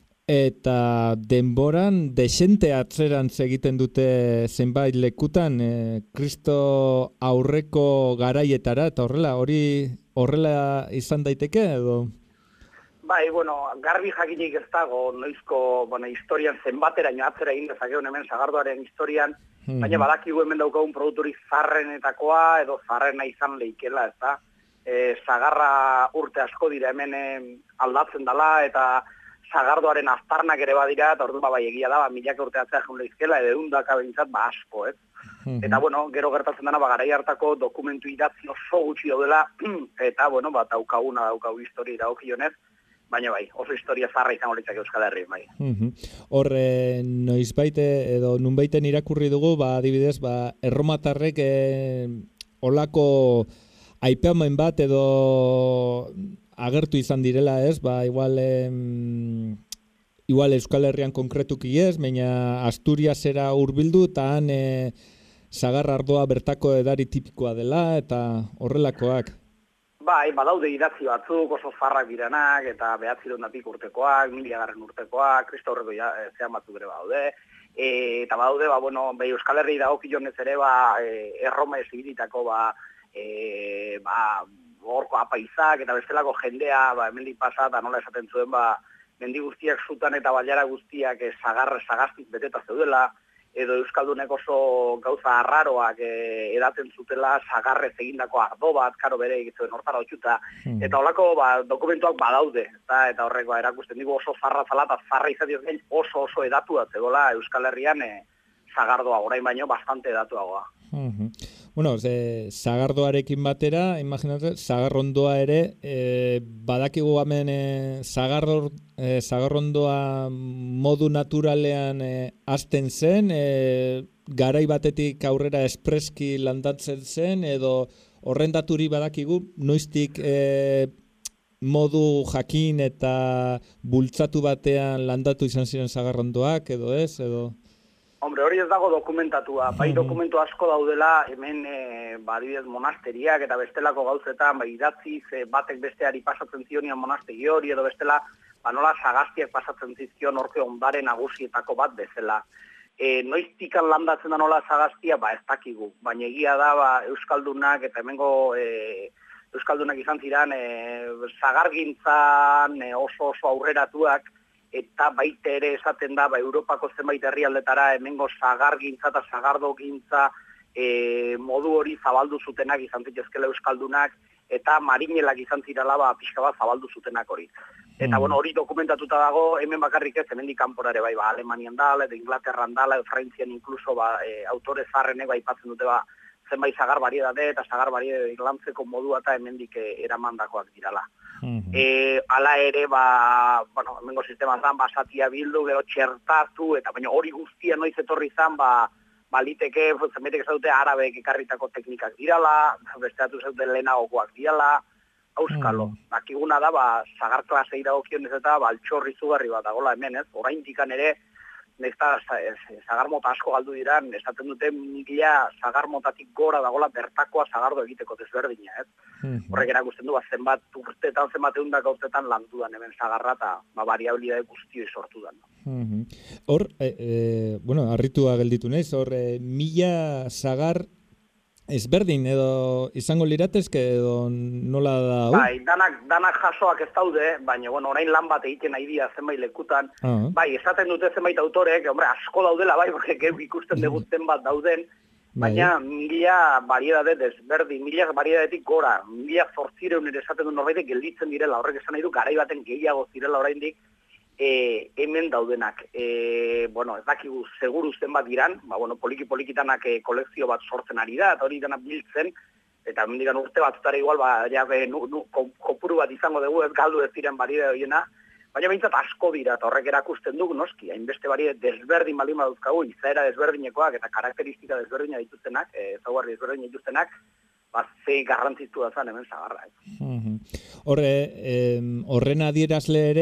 eta denboran desente atzerantz egiten dute zenbait lekutan, Kristo aurreko garaietara, eta horrela izan daiteke edo? Bai, garbi jakinik ez dago noizko historian zenbateraino atzera egin dezakegun hemen sagardoaren historian, baina badakigu hemen daukagun produkturik zarrenetakoa edo zarrena izan leikela, ez da? Sagarra urte asko dira hemen aldatzen dela, eta sagardoaren aztarnak ere badira, eta orduan bai egia da, milaka urte atzera jaun lehizkela, edo eundaka behintzat asko, ez? Eta, gero gertatzen dena, garai hartako dokumentu idatzi oso gutxi daudela, eta, daukagu historia dagokionez, baina bai, oso historia zarra izango litzake Euskal Herri, bai. Hor, noizbait edo nunbaiten irakurri dugu, adibidez, erromatarrek olako aipamen bat edo agertu izan direla, ez? Igual Euskal Herrian konkretuki ez, baina Asturiasera hurbildu, eta han sagar ardoa bertako edari tipikoa dela, eta horrelakoak. Bai, badaude idatzi batzuk, oso zarrak direnak, eta 900 urtekoak, 1000 urtekoak, Kristo aurreko zean batzuk ere badaude, eta badaude, Euskal Herri dagokionez ere, Erroma ezibilitako, horko apaizak, eta bestelako jendea, hemendik pasa, eta nola esaten zuen, mendi guztiak zutan eta bailara guztiak sagaztiz beteta zeudela, edo Euskaldunek oso gauza arraroak edaten zutela sagarrez egindako ardo bat, karo bere egitzen hortara otxuta, eta holako dokumentuak badaude, eta horrek erakusten digu oso zarra zala, eta zarra izatioz gain oso edatu bat zegoela Euskal Herrian sagardoa, orain baino bastante edatuagoa. Sagardoarekin batera, imaginatu, sagarrondoa ere, badakigu hemen sagarrondoa modu naturalean hasten zen, garai batetik aurrera espreski landatzen zen, edo horren daturi badakigu, noiztik modu jakin eta bultzatu batean landatu izan ziren sagarrondoak, edo ez, edo... Hombre, hori ez dago dokumentatua, bai dokumentu asko daudela, hemen adibidez monasteriak eta bestelako gauzetan, bai idatziz batek besteari pasatzen zionian monastegi hori, edo bestela, nola sagaztiak pasatzen zizkion orke ondare nagusietako bat bezala. Noiztikan landatzen da nola sagaztia, ez dakigu, baina egia da Euskaldunak eta hemengo Euskaldunak izan ziren sagargintzan oso aurreratuak, eta baita ere esaten da, Europako zenbait herrialdetara hemengo sagargintza eta sagardogintza modu hori zabaldu zutenak izan zitezkela Euskaldunak, eta marinelak izan zirala pixka bat zabaldu zutenak hori. Eta hori dokumentatuta dago, hemen bakarrik ez, hemendik kanpora ere Alemanian dala, edo Inglaterran dala, edo Frantzian inkluso autore zaharrenek aipatzen dute zenbait sagar bariedade eta sagar bariedade lantzeko modua eta hemendik eramandakoak dirala. Hala ere, hemengo sistema zan, basatia bildu, gero txertatu, eta baina hori guztia noiz etorri zan, baliteke, zenbaitek esaute arabek ekarritako teknikak dirala, besteatu zauten lehenagokoak dirala, auskalo. Dakiguna da, sagar klasei dagokionez eta altxorri zugarri bat dagoela hemen, ez? Oraindikan ere, nezta sagar mota asko galdu diran, esaten dute 1000 sagar motatik gora dagoela bertakoa sagardo egiteko desberdina, ez? Horrek erakusten du, zenbat urtetan, zenbat eundaka urtetan landudan hemen sagarra eta variabilidade guztioi sortu dan. Hor, harritua gelditu naiz, hor 1000 sagar ezberdin edo izango liratezke edo nola da? Bai, danak jasoak ez daude, baina orain lan bat egiten nahi dira zenbait lekutan. Bai, esaten dute zenbait autorek, asko daudela bai, ikusten dugu zenbat dauden, baina 1000 variedade desberdin, 1000 variedadetik gora, 1800 ere esaten du norbaitek gelditzen direla, horrek esan nahi du garai baten gehiago zirela oraindik, hemen daudenak. Ez dakigu seguru zenbat diran, poliki-polikitanak kolekzio bat sortzen ari da, eta hori dena biltzen, eta hemendik urte batutara igual, kopuru bat izango dugu, ez galdu ez diren bariede horiena, baina behintzat asko dira, eta horrek erakusten duk, noski, hainbeste bariede desberdin baldin baduzkagu, izaera desberdinekoak eta karakteristika desberdina dituztenak, ezaugarri desberdina dituztenak, ze garrantzitu da zen hemen sagarra. Horren adierazle ere,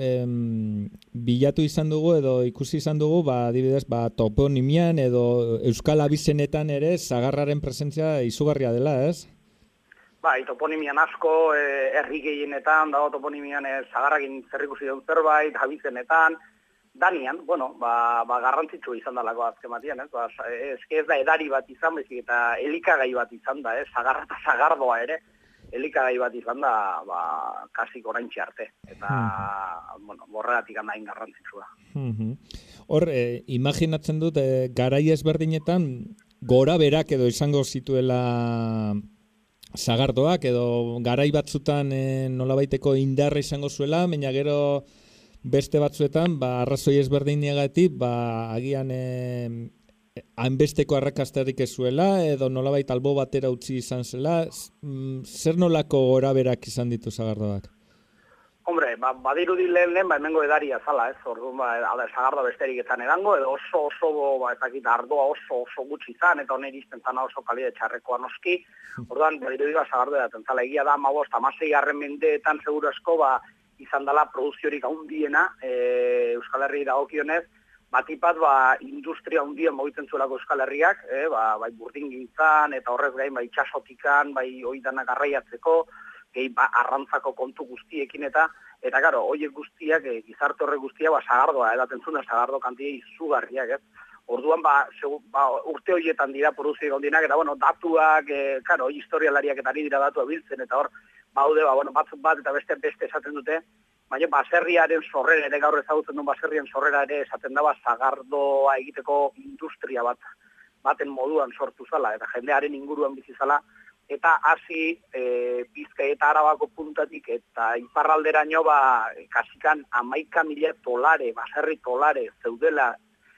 bilatu izan dugu edo ikusi izan dugu, adibidez, toponimian edo euskal abizenetan ere sagarraren presentzia izugarria dela, ez? Bai, toponimian asko, herri gehienetan, dago toponimian sagarrakin zerrikusi dut zerbait, abizenetan, Danian, garrantzitsu izan dalako azken batian, ez da edari bat izan, bezik eta elikagai bat izan da, sagarra eta sagardoa ere, elikagai bat izan da, kasik oraintxe arte, eta, borregatik handain garrantzitsua. Hor, imaginatzen dut, garai ezberdinetan, gora berak edo izango zituela sagardoak, edo garai batzutan nolabaiteko indarra izango zuela, baina gero beste batzuetan, arrazoi ezberdinagatik, agian hainbesteko arrakastarik ez zuela, edo nolabait albo batera utzi izan zela, zer nolako goraberak izan ditu sagardoak? Hombre, badirudi lehen hemengo edaria zala, ez? Orduan, sagardo besterik etan edango, edo ardoa oso gutxi izan, eta hone iristen zana oso kalide txarrekoa noski. Orduan, badirudi sagardo edaten zala, egia da, 15. mendeetan seguru asko, izan dela produziorik handiena Euskal Herri dagokionez, batipat industria handien mugitzen zuelako Euskal Herriak, bai burdingintzan eta horrez gain itsasotikan, hori danak garraiatzeko, arrantzako kontu guztiekin eta karo, horiek guztiak, gizarte horrek guztiak, sagardoa edaten zuen, sagardo kantiei izugarriak, ez? Orduan, urte horietan dira produzioik handienak, eta datuak, karo, historialariak eta ari dira datua biltzen, eta hor, baude, batzuk bat eta beste esaten dute, baina baserriaren sorrera ere gaur ezagutzen duen baserriaren sorrera ere esaten da sagardoa egiteko industria baten moduan sortu zala, eta jendearen inguruan bizi zala, eta hasi Bizkai eta Arabako puntatik eta iparralderaino kasikan 11.000 baserri dolare zeudela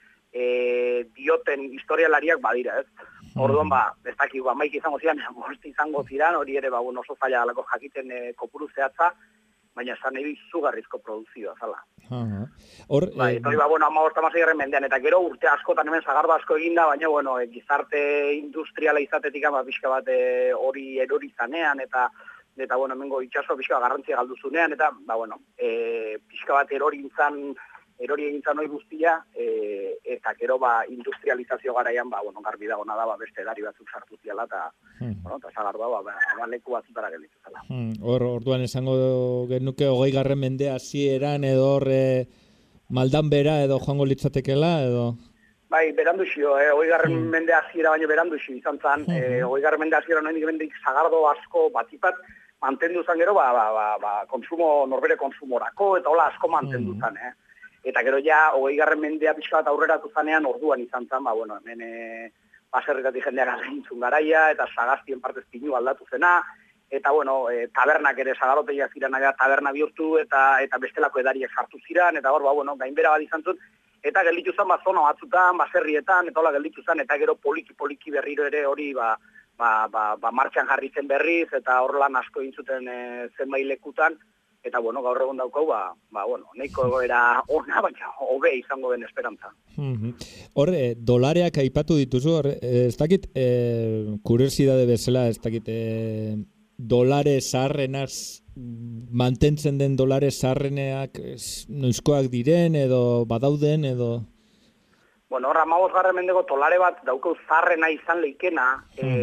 dioten historialariak badira, ez? Orduan, ez dakigu, 11 izango ziren, 5 izango ziren, hori ere, oso zaila dalako jakiten kopuru zehatza, baina esan nahi izugarrizko produkzioa zala. Hor, Bai, eta hori, 15-16 mendean, eta gero urte askotan hemen sagardo asko eginda, baina, gizarte industriala izatetik pixka bat hori erori zanean, eta hemengo itxaso pixka garrantzia galduzunean, eta, pixka bat erori egin zan hori guztia, eta gero industrializazio garaian, garbi dago nada, beste edari batzuk sartu ziala, eta sagardoa, leku batzutara gelditu zela. Orduan esango genuke 20. mende hasieran edo hor maldan bera edo joango litzatekela, edo... Bai, beranduxio, 20. mende hasiera baino beranduxio izan zan, 20. mende hasiera noindik sagardo asko batipat, mantendu zan gero, norbere konsumorako, eta hola asko mantendu zan, Eta gero ja, 20. mendea pixka bat aurreratu zanean orduan izan zan, hemen baserritatik jendeak agintzun garaia, eta sagaztien partez pinu aldatu zena, eta tabernak ere sagarotegia ziren, taberna bihurtu, eta bestelako edariek sartu ziren, eta hor, gainbera bat izan zuen, eta gelditu zen, zona batzutan, baserrietan, eta hola gelditu zen, eta gero poliki berriro ere hori, martxan jarri zen berriz, eta hor lan asko egin zuten zenbait lekutan, eta gaur egon daukau, nahiko egoera ona, baina hobe izango den esperantza. Hor, dolareak aipatu dituzu, ez dakit, kuriosidade bezala, ez dakit, dolare zaharrenaz, mantentzen den dolare zaharreneak noizkoak diren, edo badauden, edo... Hor, 15. mendeko dolare bat daukau zaharrena izan leikena,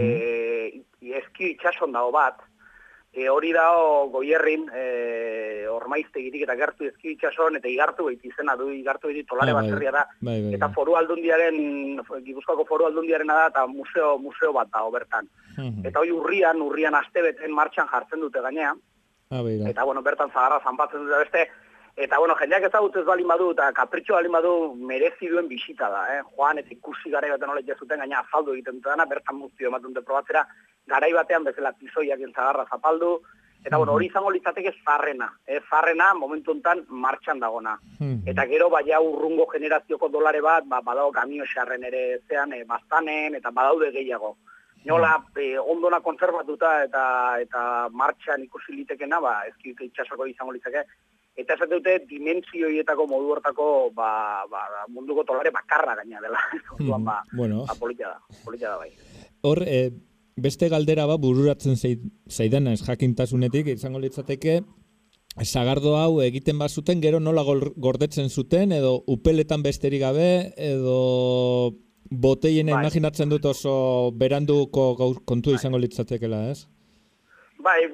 ezki itxason dago bat, hori dago Goierrin, Ormaiztegirik eta gertu ezki itxason, eta igartu behit izena du, igartu behit tolare baserria da, eta foru aldundiaren, Gipuzkoako foru aldundiarena da, eta museo bat dago bertan. Eta hori urrian astebeten martxan jartzen dute gainea, eta bertan zagarra zanpatzen dute beste, eta jendeak ezagutez balin badu, eta kapritxo balin badu merezi duen bisita da, joan eta ikusi garai baten hola zuten gaina azaldu egiten dutena, bertan muztio ematen dute probatzera, garai batean bezala pisoiak zagarra zapaldu, eta hori izango litzateke zarrena momentu honetan martxan dagona. Eta gero urrungo generazioko dolare bat, badago kamio xarren ere zean, bastanen, eta badaude gehiago. Nola, ondona kontserbatuta eta martxan ikusi litekena, ezki itxasoko izango litzake, eta esate dute dimentsioietako modu hortako munduko dolare bakarra gaina dela. Polita da bai. Hor, beste galdera bururatzen zaidana ez jakintasunetik, izango litzateke, sagardo hau egiten bazuten, gero nola gordetzen zuten, edo upeletan besterik gabe, edo boteien imaginatzen dut oso beranduko kontu izango litzatekela, ez? Bai,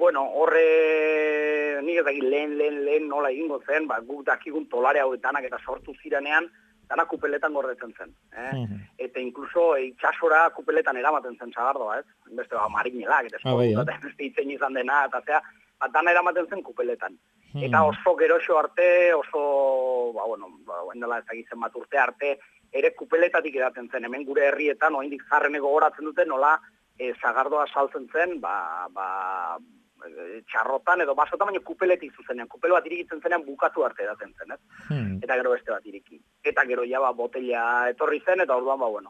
horre nik ez dakit lehen nola egingo zen, guk dakigun tolare hau danak eta sortu ziranean, danak kupeletan gordetzen zen. Eta inkluso itxasora kupeletan eramaten zen sagardoa, ez? Beste marinelak, eta beste itzen izan dena, eta zea, dana eramaten zen kupeletan. Eta oso geroxo arte, oso, ez dakitzen bat urte arte, ere kupeletatik edaten zen, hemen gure herrietan, oindik zarreneko goratzen dute, nola sagardoa saltzen zen, txarrotan edo basotan, baina kupeletik zuzenean. Kupelo bat irikitzen zenean bukatu arte edaten zen, ez? Eta gero beste bat iriki. Eta gero botella etorri zen, eta orduan,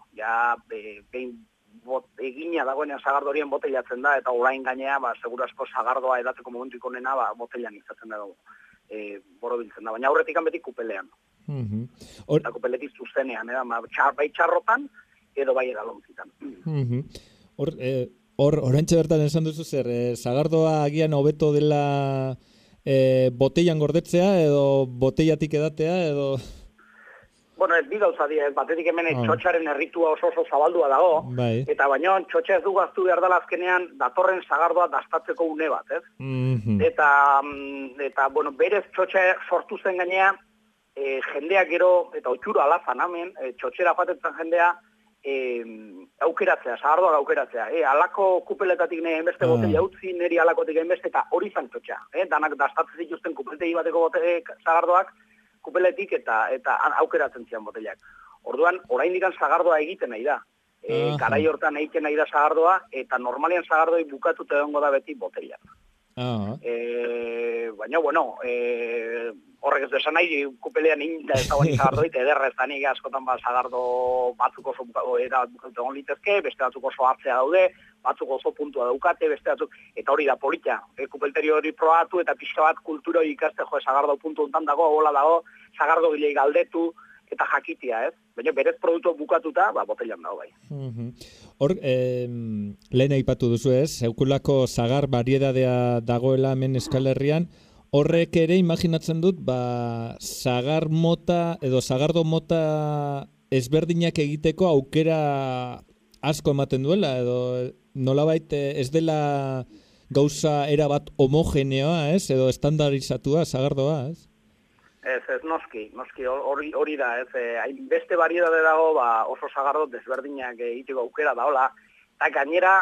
egina dagoenean sagardorien botellatzen da, eta orain gainea, seguru asko sagardoa edatzeko momentu ikonena, botellan izatzen da borobiltzen da, baina aurretikan beti kupelean. Eta kupeletik zuzenean, bai txarrotan, edo bai edalontzitan. Oraintxe bertan esan duzu zer, sagardoa agian hobeto dela botellan gordetzea, edo botellatik edatea, edo... Ez bi gauza dira, batetik hemen txotxaren erritua oso zabaldua dago, eta baino txotxa ez du gaztu behar dela azkenean datorren sagardoa dastatzeko une bat, ez? Eta berez txotxa sortu zen gainea, jendeak gero, eta otxura alazan hemen, txotxera joatetzen jendea, aukeratzea, sagardoak aukeratzea. Alako kupeletatik nahi beste botella utzi, niri alakotik beste, eta hori zan txotxa. Danak dastatzen zituzten kupeletegi bateko sagardoak, kupeletik eta aukeratzen zian botellak. Orduan, oraindik sagardoa egiten nahi da. Garai hortan egiten nahi da sagardoa, eta normalean sagardoi bukatuta egongo da beti botellak. Baina, bueno, horrek ez desan nahi, kupelean inda ez dagoen zagardo dit, ederra ez da nik askotan zagardo batzuk oso bukatu egon litezke, beste batzuk oso hartzea daude, batzuk oso puntua daukate, beste batzuk, eta hori da polita. Kupelteri hori probatu eta pixka bat kulturo ikaste, zagardo puntu ontan dago, hola dago, zagardo gilei galdetu, eta jakitia, ez? Baina berez produktu bukatuta, botellan dago bai. Hor, lehen aipatu duzu ez, seukulako zagar variedadea dagoela hemen Euskal Herrian, horrek ere imaginatzen dut, zagar mota edo zagardo mota ezberdinak egiteko aukera asko ematen duela, edo nolabait ez dela gauza erabat homogeneoa, ez? Edo estandarizatua zagardoa, ez? Ez, noski, hori da, ez, beste variedade dago, oso zagardo desberdinak egiteko aukera daola, eta gainera,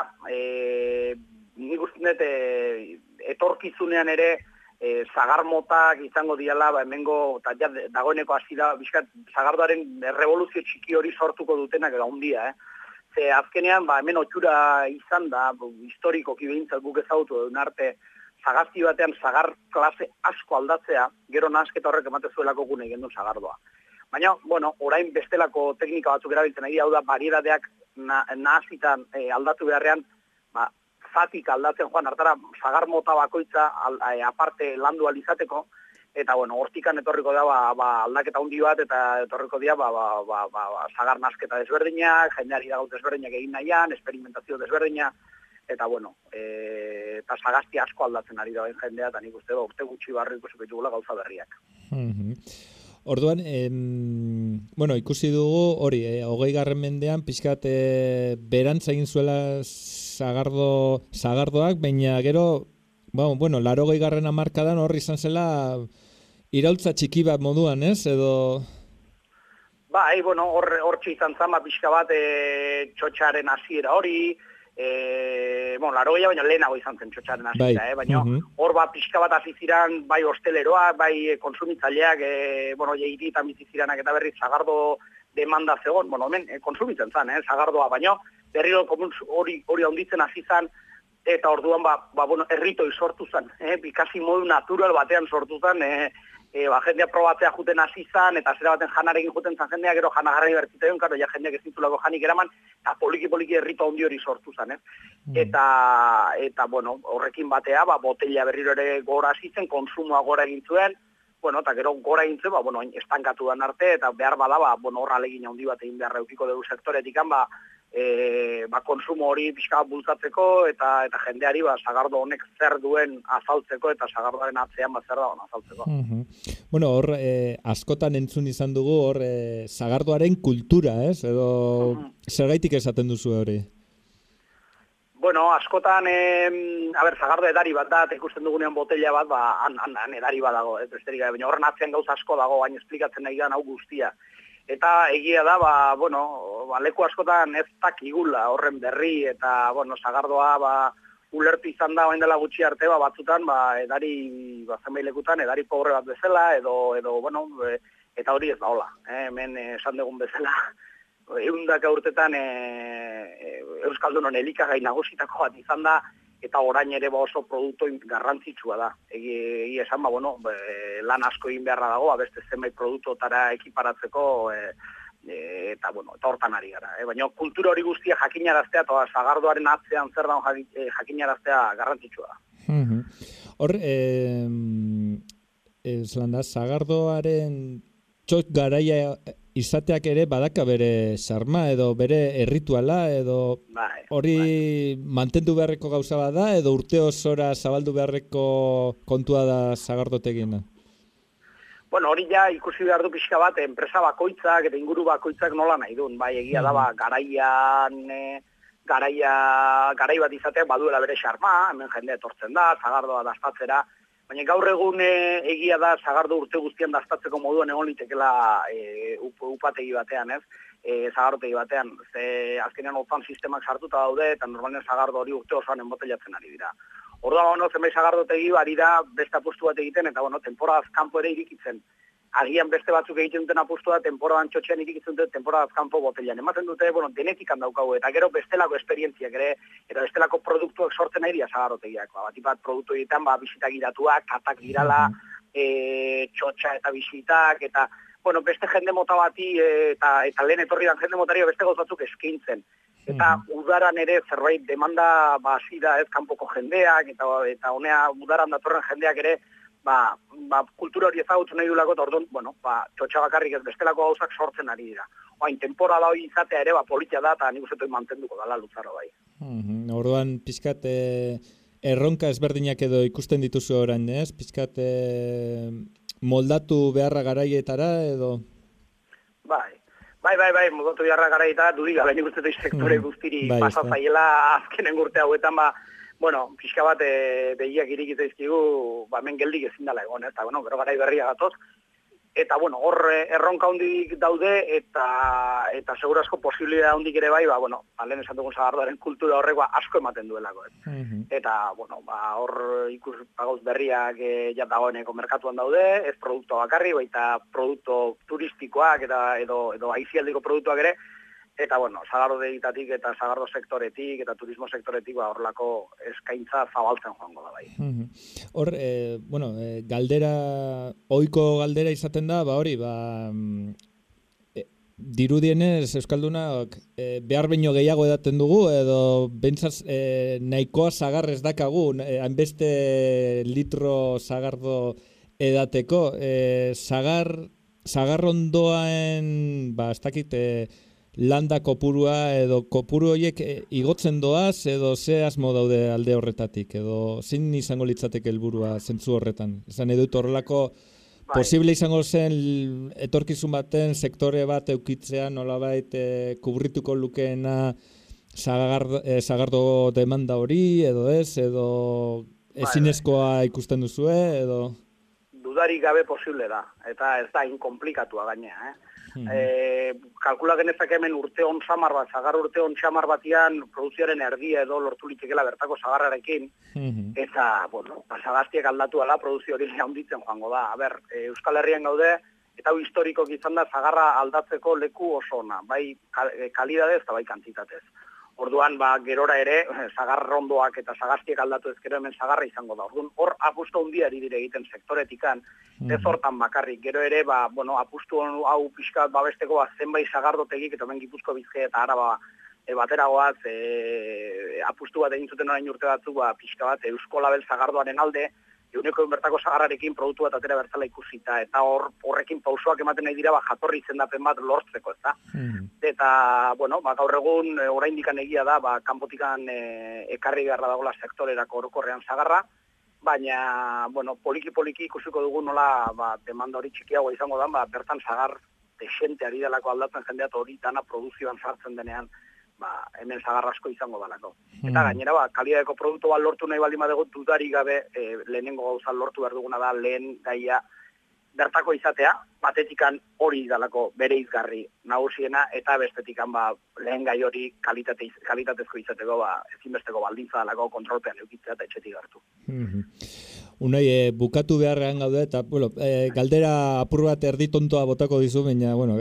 nik uste dut, etorkizunean ere, zagar motak izango diala, hemengo, eta ja, dagoeneko hasi da, bizkat, zagardoaren revoluzio txiki hori sortuko dutenak edo handia, Ze azkenean, hemen otxura izan da, historikoki behintzat guk ezagutu duen arte, zagazti batean zagar klase asko aldatzea, gero nahasketa horrek emate zuelako gune egin duen zagardoa. Baina, bueno, orain bestelako teknika batzuk erabiltzen ari, hau da, bariedadeak nahazitan aldatu beharrean, zatik aldatzen joan, hartara, zagar mota bakoitza aparte landu alizateko, eta, bueno, hortikan etorriko da, aldaketa handi bat, eta etorriko dira, zagar nahasketa desberdinak, jendeari dago desberdinak egin nahian, experimentazio desberdinak, eta, bueno, eta zagazti asko aldatzen ari dagoen jendea, eta nik uste urte gutxi barri ikusiko ditugula gauza berriak. Orduan, bueno, ikusi dugu hori, 20. mendean pixkat berantza egin zuela zagardoak, baina gero, bueno, 80. hamarkadan hor izan zela iraultza txiki bat moduan, ez? Edo... bueno, hortxe izan zama pixka bat txotxaren hasiera hori, 80 baina lehenago izan zen txotxaren hasiera, baina hor pixka bat hasi ziren, bai hosteleroak, bai konsumitzaileak, hirietan bizi ziranak eta berriz zagardo demanda zegoen, hemen konsumitzen zen, zagardoa, baina berriro hori handitzen hasi zen, eta orduan, erritoi sortu zen, bikasi modu natural batean sortu zen, jendea probatzea juten hasi zen, eta zera baten janarekin juten zen jendea, gero janagarri bertziteon, karo, ja jendeak ez ditulako janik eraman, eta poliki errito handi hori sortu zen, Eta, bueno, horrekin batea, botella berriro ere gora hasi zen, konsumoa gora egin zuen, eta gero gora egin zuen, estankatu dan arte, eta behar bada, horra alegin handi bat egin behar eukiko dugu sektoretik, konsumo hori pixka bultzatzeko eta jendeari zagardo honek zer duen azaltzeko eta zagardoaren atzean zer dagoen azaltzeko. Bueno, hor askotan entzun izan dugu hor zagardoaren kultura, ez? Edo zergaitik esaten duzu hori? Bueno, askotan, zagardo edari bat da, ikusten dugunean botella bat, han edari bat dago, besterik, baina horren atzean gauza asko dago, baina esplikatzen nahi hau guztia. Eta egia da, leku askotan ez dakigula horren berri, eta, zagardoa, ulertu izan da, oain dela gutxi arte, batzutan, edari, zenbait lekutan, edari pobre bat bezala, edo, eta hori ez da hola. Hemen esan dugun bezala, 100 urtetan Euskaldunon elikagai nagusitako bat izan da, eta orain ere oso produktu garrantzitsua da. Egi esan, lan asko egin beharra dago, beste zenbait produktotara ekiparatzeko, eta hortan ari gara. Baina kultura hori guztia jakinaraztea, eta zagardoaren atzean zer dago jakinaraztea garrantzitsua da. Hor, zagardoaren txot garaia izateak ere badaka bere sarma edo bere errituala edo hori mantendu beharreko gauza bada edo urte osora zabaldu beharreko kontua da zagardotegina? Bueno, hori ja ikusi behar du pixka bat, enpresa bakoitzak eta inguru bakoitzak nola nahi duen, egia da, garai bat izateak baduela bere sarma, hemen jendea etortzen da, zagardoa dastatzera, baina gaur egun egia da zagardo urte guztian dastatzeko moduan egon litekela upategi batean, zagardotegi batean, ze azkenean otan sistemak sartuta daude, eta normalen zagardo hori urte osoan enbotellatzen ari dira. Orduan, zenbait zagardotegi bari da beste apustu bat egiten, eta temporadaz kanpo ere irikitzen agian beste batzuk egiten duten apustua, temporadan txotxean ikitzen dute, temporadaz kanpo botellan. Ematen dute, bueno, denetikan daukagu, eta gero bestelako esperientziak ere, eta bestelako produktuak sortzen nahi dira sagarrotegiak. Batipat produktu egiten, bisita giratuak, katak girala, txotxa eta bisitak, eta, bueno, beste jende mota bati, eta lehen etorri dan jende motari beste gauzatzuk eskaintzen. Eta udaran ere zerbait demanda hasi da ez kanpoko jendeak, eta honea udaran datorren jendeak ere, kultura hori ezagutzen nahi dulako, eta orduan, bueno, txotxa bakarrik ez bestelako gauzak sortzen ari dira. Oain, temporada hori izatea ere, politia da, eta nik uste mantenduko dala luzaro bai. Orduan, pixkat, erronka ezberdinak edo ikusten dituzu orain, ez? Pixkat, moldatu beharra garaietara, edo? Bai, moldatu beharra garaietara, dudik gabe nik uste sektore guztiri pasazaiela azkenen urte hauetan, bueno, pixka bat begiak irikitu izkigu, hemen geldik ezin dela egon, eta, bueno, gero garai berria gatoz. Eta, bueno, hor erronka hondik daude, eta segurazko posibilidad hondik ere bai, bueno, lehen esan dugun sagardoaren kultura horrek asko ematen duelako. Eta, bueno, hor ikus gauz berriak dagoeneko merkatuan daude, ez produktu bakarri, baita produktu turistikoak edo aizialdiko produktuak ere, eta, bueno, sagardodegitatik eta sagardo sektoretik eta turismo sektoretik horrelako eskaintza zabaltzen joango da bai. Hor, bueno, ohiko galdera izaten da, hori, dirudienez Euskaldunak behar baino gehiago edaten dugu, edo bentsaz nahikoa sagar ez dakagu, hainbeste litro sagardo edateko. Sagarrondoan, ez dakit, landa kopurua edo kopuru horiek igotzen doaz edo ze asmo daude alde horretatik edo zein izango litzateke helburua zentzu horretan. Esan edut horrelako posible izango zen etorkizun baten sektore bat eukitzea nolabait kubrituko lukeena sagardo demanda hori edo ez edo ezinezkoa ikusten duzue edo dudarik gabe posible da eta ez da inkomplikatua gainea, kalkula genezak hemen urte hon samar bat, sagar urte hon samar batian produzioaren erdia edo lortu litekela bertako sagarrarekin, eta, bueno, sagaztiek aldatu ala produzio hori handitzen joango da. Euskal Herrian gaude, eta hau historikok izan da sagarra aldatzeko leku oso ona, bai kalidadez eta bai kantitatez. Orduan, gerora ere, sagarrondoak eta sagaztiek aldatu ezkero hemen sagarra izango da. Orduan, hor apustu handia ari dire egiten sektoretikan, ez hortan bakarrik. Gero ere, apustu hau pixka babesteko zenbait sagardotegik, eta hemen Gipuzko, Bizkaia eta Araba bateragoaz, apustu bat egin zuten orain urte batzuk, pixka bat, Eusko Label sagardoaren alde, eguneko bertako sagarrarekin produktu bat atera bertzala ikusita, eta horrekin pausoak ematen nahi dira jatorri izendapen bat lortzeko, ez da? Eta, bueno, gaur egun oraindik egia da, kanpotikan ekarri beharra dagoela sektorerako orokorrean sagarra, baina, bueno, poliki-poliki ikusiko dugu nola demanda hori txikiagoa izango da, bertan sagar desente ari delako aldatzen jendea, hori dana produzioan sartzen denean, hemen sagar asko izango dalako. Eta gainera, kalidadeko produktu bat lortu nahi baldin badugu dudarik gabe lehenengo gauza lortu behar duguna da lehen gaia bertako izatea, batetikan hori dalako bere izgarri nagusiena, eta bestetikan lehen gai hori kalitatezko izateko ezinbesteko baldintza dalako kontrolpean eukitzea eta etxetik hartu. Unai, bukatu beharrean gaude, eta galdera apur bat erditontoa botako dizu, baina, bueno,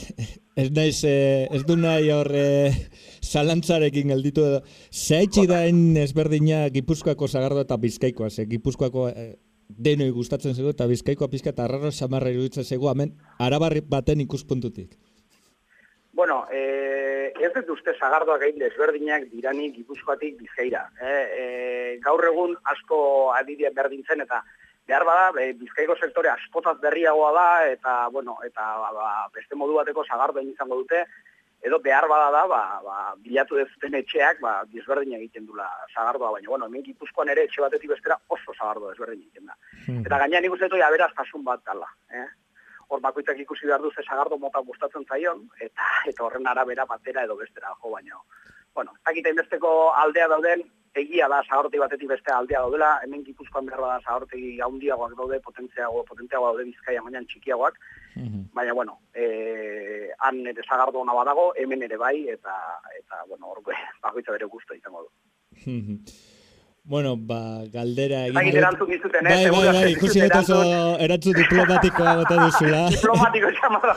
ez du nahi hor zalantzarekin gelditu edo. Zehaitxik daen ezberdina Gipuzkoako sagardo eta Bizkaikoa, Gipuzkoako denoi gustatzen zego, eta Bizkaikoa pizka eta arraro xamarra iruditzen zego, hemen arabarri baten ikuspuntutik. Bueno, ez dut uste sagardoak egin desberdinak diranik Gipuzkoatik Bizkaira. Gaur egun asko adidea berdintzen eta behar bada, Bizkaiko sektore askotaz berriagoa da eta, bueno, beste modu bateko sagardoen izango dute, edo behar bada da, bilatu dezuten etxeak, desberdin egiten dula sagardoa, baina, bueno, hemen Gipuzkoan ere etxe batetik bestera oso sagardo desberdin egiten da. Eta gainean nik uste dut aberaztasun bat dala, hor bakoitzak ikusi behar duz sagardo mota gustatzen zaion, eta horren arabera batera edo bestera jo baino. Bueno, ez dakit hainbesteko aldea dauden, egia da sagarrotegi batetik beste aldea daudela, hemen Gipuzkoan behar da sagarrotegi handiagoak daude, potenteagoak daude Bizkaia mainan txikiagoak, baina, bueno, han ere sagardo hona badago, hemen ere bai, eta bueno, hor bakoitza bere gusto izango du. Bueno, galdera egin dut. Erantzun dizuten, Bai, ikusi dut oso erantzun diplomatikoa bota duzula. Diplomatiko txamara.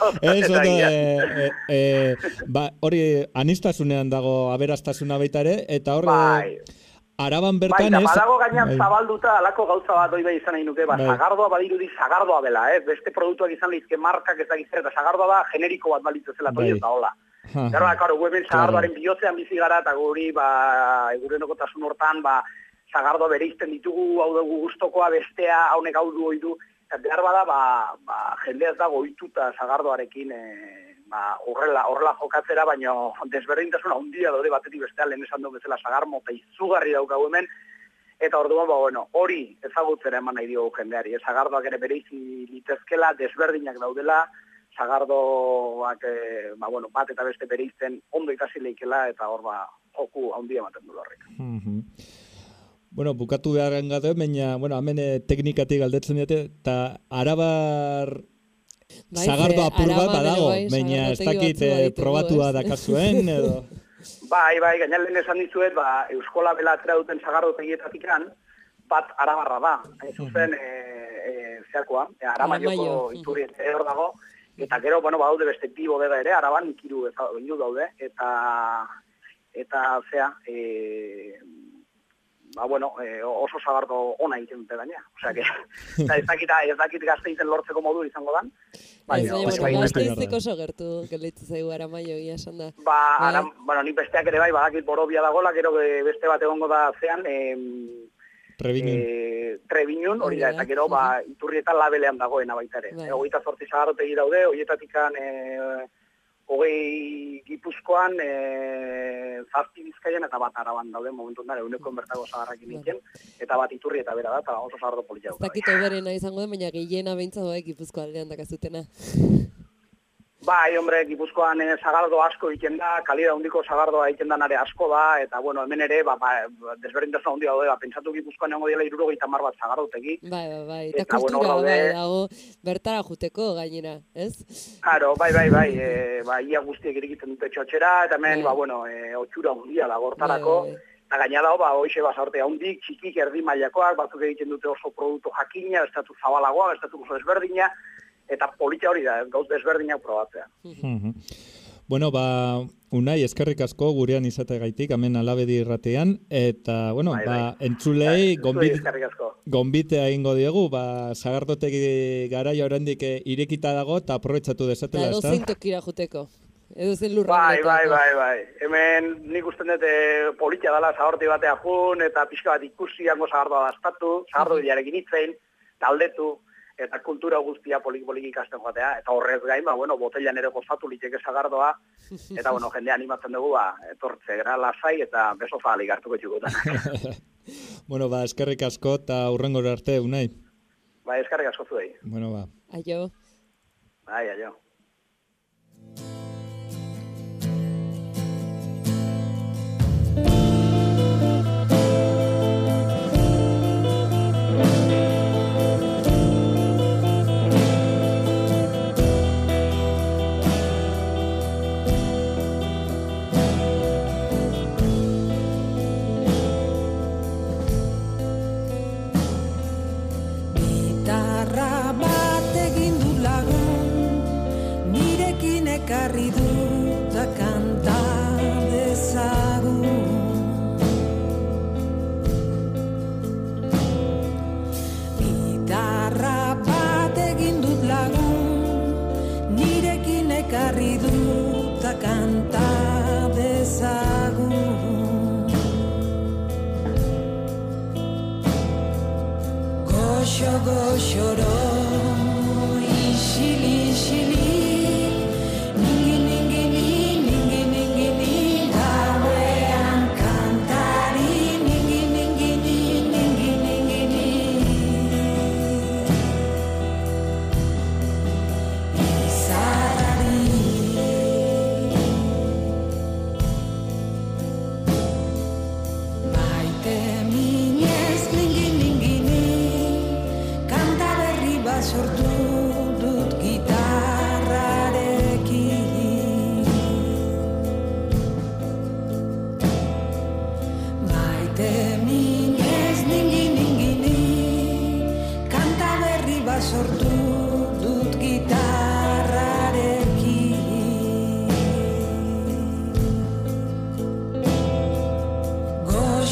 Hori anistasunean dago aberastasuna baita ere, eta hor... Araban bertan ez... Bai, badago gainean zabalduta alako gauza bat doi izan nahi nuke, sagardoa badirudi sagardoa dela, beste produktuak izan lehizke markak ezagitzen, eta sagardoa da generiko bat balitzezela toi eta hola. Gara, karo, guemen sagardoaren bihotzean bizi gara, eta guri, egurenekotasun hortan, sagardoa bereizten ditugu, hau dugu gustokoa, bestea, haunek hau du oidu, eta behar bada, jendea ez dago oituta sagardoarekin, horrela jokatzera, baina desberdintasuna handia daude batetik bestea lehen esan dugu bezala sagarmo eta izugarri daukagu hemen, eta orduan, hori ezagutzera eman nahi diogu jendeari. Sagardoak ere bereizi litezkela, desberdinak daudela, sagardoak bat eta beste bereizten ondo ikasi leikela, eta hor joku handia ematen du horrek. Bueno, bukatu beharren gado, baina, hemen teknikatik galdetzen dute, eta arabar... Sagardo apur bat badago, baina ez dakit probatua dakazuen, edo... Bai, gaina lehen esan dizuet, Euskola Bela atera duten sagardo tegietatikan, bat arabarra da, zuzen zeakoa, Aramaioko iturri hor dago, eta gero, badaude beste bi bodega ere, Araban ikiru daude, eta oso sagardo ona egiten dute gaina. Osea, ez dakit Gasteizen lortzeko modu izango dan. Gasteizik oso gertu geleitzen zaigu Aramaio egia esan da. Nik besteak ere badakit Borobia dagoela, gero beste bat egongo da zean, Trebiñun, hori da, eta gero Iturrietan labelean dagoena baita ere. 28 sagarrotegi daude, horietatikan 20 Gipuzkoan, 7 Bizkaian eta bat Araban daude momentuan da, eguneko bertako sagarrakin iken, eta bat Iturri eta bera da, eta oso sagardo politia dauka. Ez dakit oberena izango den, baina gehiena behintzat Gipuzko aldean dakazutena. Bai, hombre, Gipuzkoan sagardo asko iken da, kalidad handiko sagardoa iken da nare asko da, eta hemen ere, desberdintasun handia daude, pentsatu Gipuzkoan egongo dela 70 bat sagardotegi. Bai, eta kultura dago bertara juteko gainera, ez? Claro, bai, ia guztiek irikiten dute txotxera, eta hemen, otxura handia da gortarako, eta gaina dago, hoxe basaorte handik, txikik, erdi mailakoak, batzuk egiten dute oso produktu jakina, estatu zabalagoa, estatu oso desberdina, eta politia hori da, gauz desberdinak probatzea. Bueno, Unai, eskerrik asko gurean izategaitik, hemen Alabedi irratean, eta, entzulei gonbitea egingo diegu, sagardotegi garaia oraindik irekita dago, eta aprobetxatu desatela, ez da? Edo zein tokira juteko, edo zein lurra. Bai. Hemen nik usten dut politia dela sagardoti batea jun, eta pixka bat ikusi, hango sagardoa daztatu, sagardo diarekin itzein, taldetu, eta kultura guztia poliki ikasten joatea, eta horrez gain, botellan ere gozatu liteke sagardoa, eta, jende animatzen dugu, etortze gara lasai, eta beso zabalik hartuko txukutan. Eskerrik asko, eta hurrengora arte, Unai. Eskerrik asko zuei. Aio. Aio. Ekarri dut da kanta dezagun Gitarra bat egin dut lagun Nirekin ekarri dut da kanta dezagun Goxo-goxoro Ixili-xili Kanta berri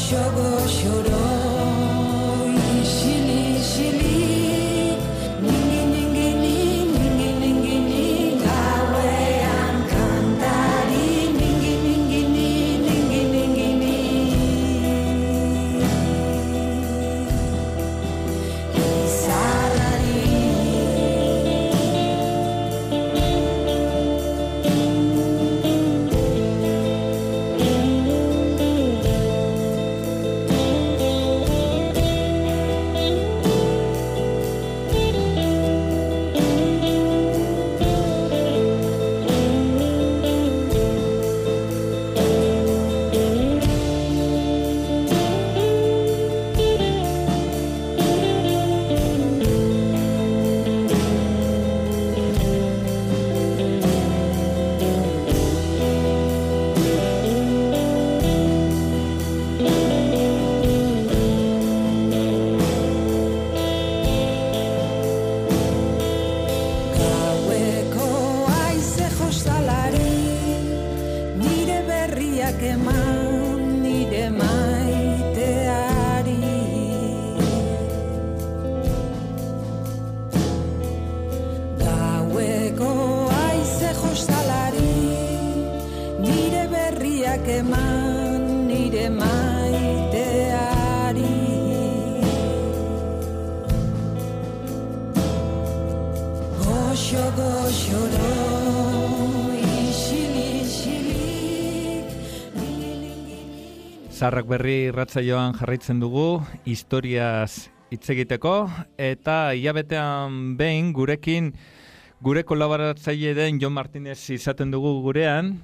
Zaharrak berri irratsaioan jarraitzen dugu, historiaz hitz egiteko, eta hilabetean behin gurekin, gure kolaboratzaile den Jon Martinez izaten dugu gurean,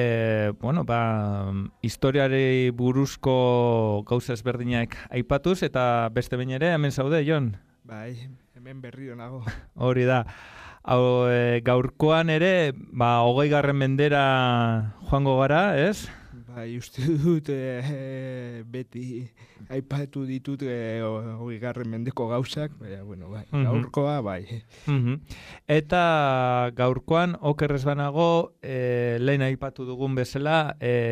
historiari buruzko gauza ezberdinak aipatuz, eta beste behin ere, hemen zaude, Jon? Bai, hemen berriro nago. Hori da. Gaurkoan ere, 20. mendera joango gara, ez? Bai, uste dut beti aipatu ditut 20. mendeko gauzak, baina, bai, gaurkoa, bai. Eta gaurkoan, okerrez banago, lehen aipatu dugun bezala...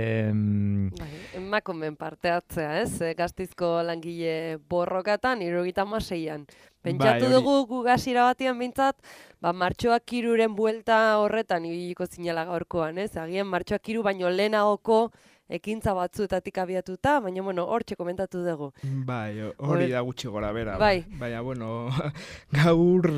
Emakumeen parte hartzea, ez? Gasteizko langile borrokatan, 76an. Pentsatu dugu gugazira batian bintzat, martxoak 3-ren buelta horretan ibiliko zinela gaurkoan, ez? Agian martxoak 3 baino lehenagoko ekintza batzuetatik abiatuta, baina, hortxe komentatu dugu. Bai, hori da gutxi gora bera. Bai. Baina, gaur,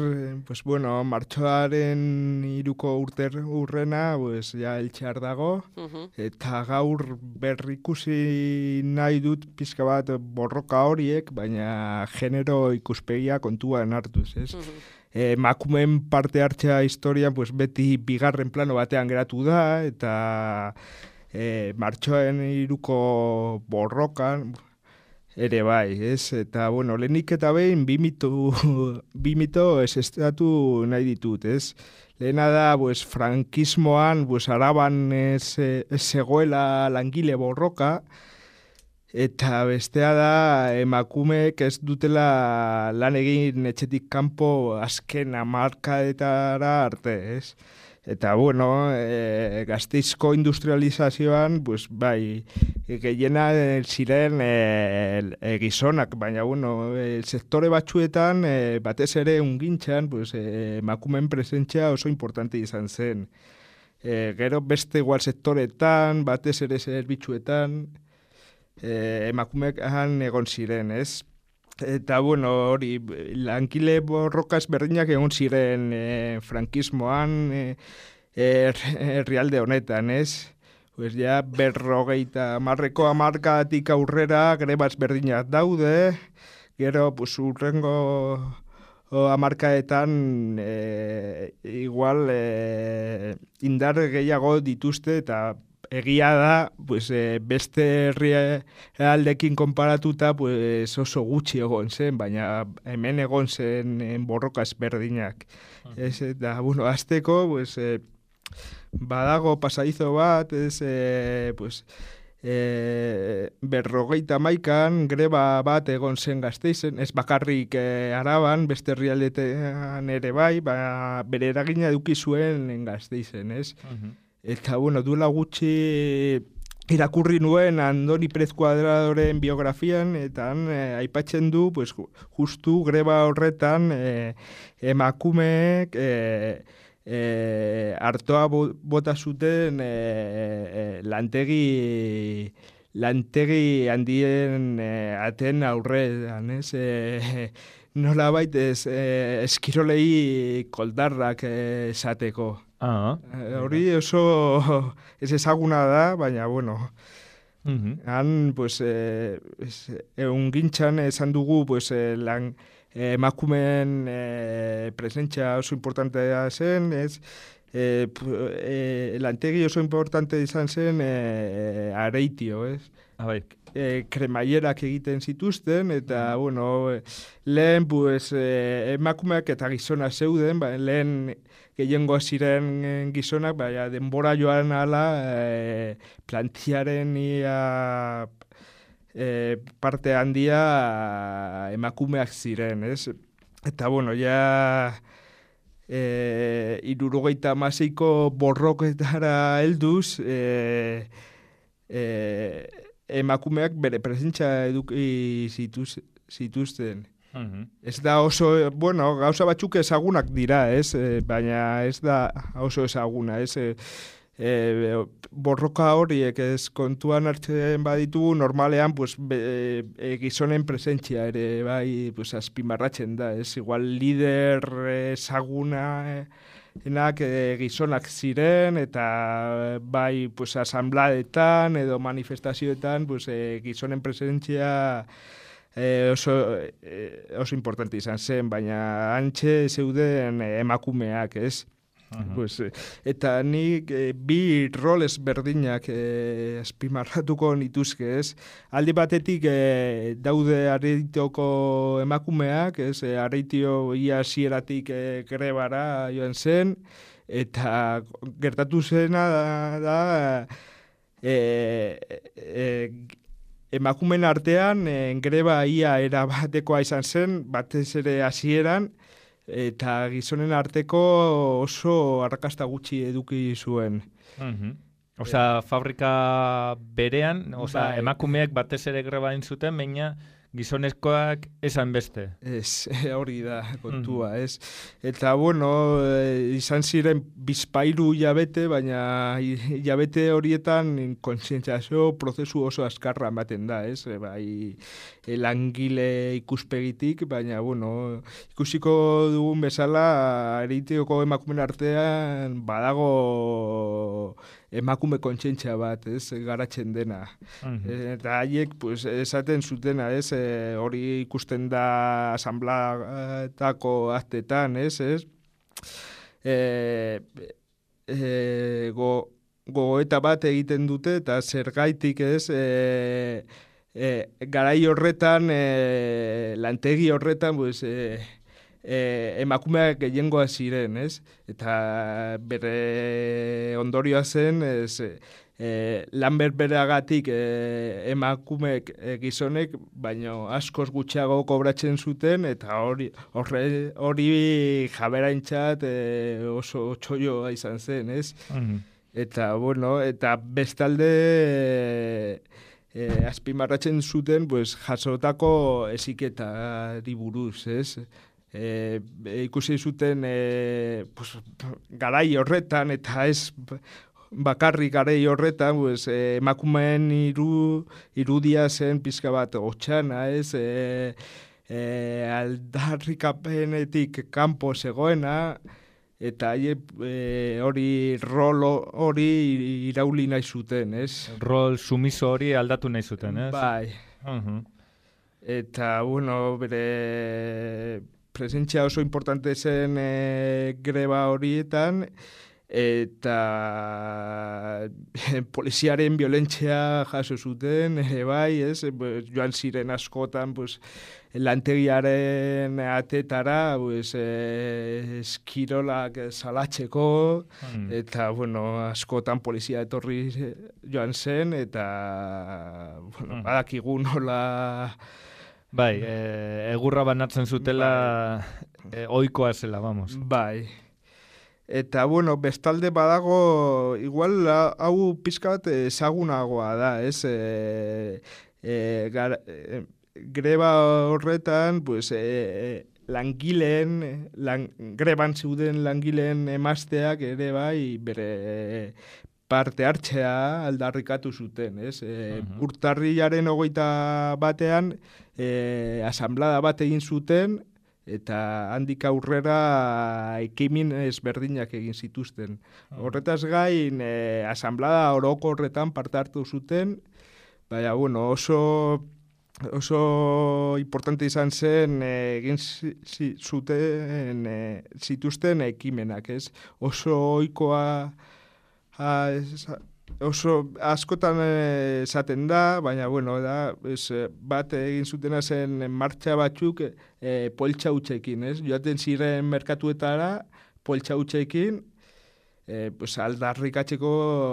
martxoaren 3ko urrena, ja eltxear dago, eta gaur berrikusi nahi dut pizka bat borroka horiek, baina genero ikuspegia kontuan hartuz, ez? Emakumeen parte hartzea historian beti bigarren plano batean geratu da, eta martxoaren 3ko borrokan ere bai, ez? Eta, lehenik eta behin bi mito esestatu nahi ditut, ez? Lehena da, frankismoan, Araban zegoela langile borroka, eta bestea da, emakumeek ez dutela lan egin etxetik kanpo azken hamarkadetara arte, ez? Eta, Gasteizko industrializazioan, bai, gehiena ziren gizonak, baina, sektore batzuetan, batez ere ungintzan, emakumeen presentzia oso importante izan zen. Gero beste igual sektoretan, batez ere zerbitzuetan, emakumeak egon ziren, ez? Eta, hori, langile borroka ezberdinak egon ziren frankismoan herrialde honetan, ez? Ja, 50. hamarkadatik aurrera greba ezberdinak daude, gero, urrengo hamarkadetan igual indar gehiago dituzte, eta egia da, beste herrialdekin konparatuta oso gutxi egon zen, baina hemen egon zen borroka ezberdinak. Eta, azteko, badago pasadizo bat, 51an greba bat egon zen Gasteizen, ez bakarrik Araban, beste herrialdetan ere bai, bere eragina eduki zuen Gasteizen, ez? Eta, duela gutxi irakurri nuen Andoni Perez Kuadradoren biografian, eta aipatzen du, pues, justu greba horretan emakumeek artoa bota zuten lantegi handien aten aurrean, ez? Nolabait eskirolei koldarrak esateko. Hori oso ez ezaguna da, baina, bueno, han, pues, eungintxan esan dugu, pues, emakumeen presentzia oso importantea zen, ez? Lantegi oso importante izan zen Areitio, ez? Kremaierak egiten zituzten, eta, bueno, lehen, pues, emakumeak eta gizonak zeuden, lehen gehiengo ziren gizonak, baina denbora joan ala plantiaren parte handia emakumeak ziren, ez? Eta, bueno, ja 76ko borroketara helduz, emakumeak bere presentzia eduki zituzten. Ez da oso, bueno, gauza batzuk ezagunak dira, ez? Baina ez da oso ezaguna, ez? Borroka horiek ez kontuan hartzen baditu, normalean, pues, gizonen presentzia ere, bai, pues, azpimarratzen da, ez? Igual lider ezaguna gizonak ziren, eta bai, pues, asambladetan edo manifestazioetan, pues, gizonen presentzia oso importante izan zen, baina antxe zeuden emakumeak, ez? Pues, eta nik bi roles berdinak azpimarratuko nituzke, ez? Aldi batetik daude Areitioko emakumeak, ez? Areitio ia hasieratik grebara joan zen, eta gertatu zena da emakumen artean greba ia erabatekoa izan zen, batez ere hasieran, eta gizonen arteko oso arrakasta gutxi eduki zuen. Osea, fabrika berean, osea, emakumeak batez ere greba egin zuten, baina gizonezkoak esan beste. Ez, hori da kontua, ez. Eta, bueno, izan ziren bizpairu hilabete, baina hilabete horietan kontzientziazio prozesu oso azkarra ematen da, ez. Bai, langile ikuspegitik, baina, bueno, ikusiko dugun bezala, Areitioko emakumen artean badago emakume kontzientzia bat, ez, garatzen dena. Eta haiek, pues, esaten zutena, ez, hori ikusten da asamblatako aktetan, ez, gogoeta bat egiten dute, eta zergaitik, ez, garai horretan, lantegi horretan, pues, emakumeak gehiengoa ziren, ez? Eta bere ondorioa zen, lan berberagatik emakumeek gizonek, baino askoz gutxiago kobratzen zuten, eta hori jaberaintzat oso txoioa izan zen, ez? Eta, bueno, eta bestalde azpimarratzen zuten, pues, jasotako heziketari buruz, ez? Ikusi zuten pues, garai horretan, eta ez bakarrik garai horretan, pues, emakumeen irudia zen pizka bat otxana, ez? Aldarrikapenetik kanpo zegoena, eta hori rol hori irauli nahi zuten, ez? Rol sumiso hori aldatu nahi zuten, ez? Bai. Eta, bueno, bere presentzia oso importante zen greba horietan, eta poliziaren violentzia jaso zuten, bai, ez? Joan ziren askotan, pues, lantegiaren atetara, pues, eskirolak salatzeko, eta, bueno, askotan polizia etorri joan zen, eta, bueno, badakigu nola... Bai, egurra banatzen zutela ohikoa zela, vamos. Bai. Eta, bueno, bestalde badago, igual, hau pizka bat ezagunagoa da, ez? Greba horretan, pues, greban zeuden langileen emazteak ere bai bere parte hartzea aldarrikatu zuten, ez? Urtarrilaren 21 asamblada bat egin zuten, eta handik aurrera ekimen ezberdinak egin zituzten. Horretaz gain, asamblada orokorretan parte hartu zuten, baina, bueno, oso importante izan zen egin zituzten ekimenak, ez? Oso ohikoa oso askotan esaten da, baina, bueno, bat egin zutena zen martxa batzuk poltsa hutsekin, ez? Joaten ziren merkatuetara poltsa hutsekin, aldarrikatzeko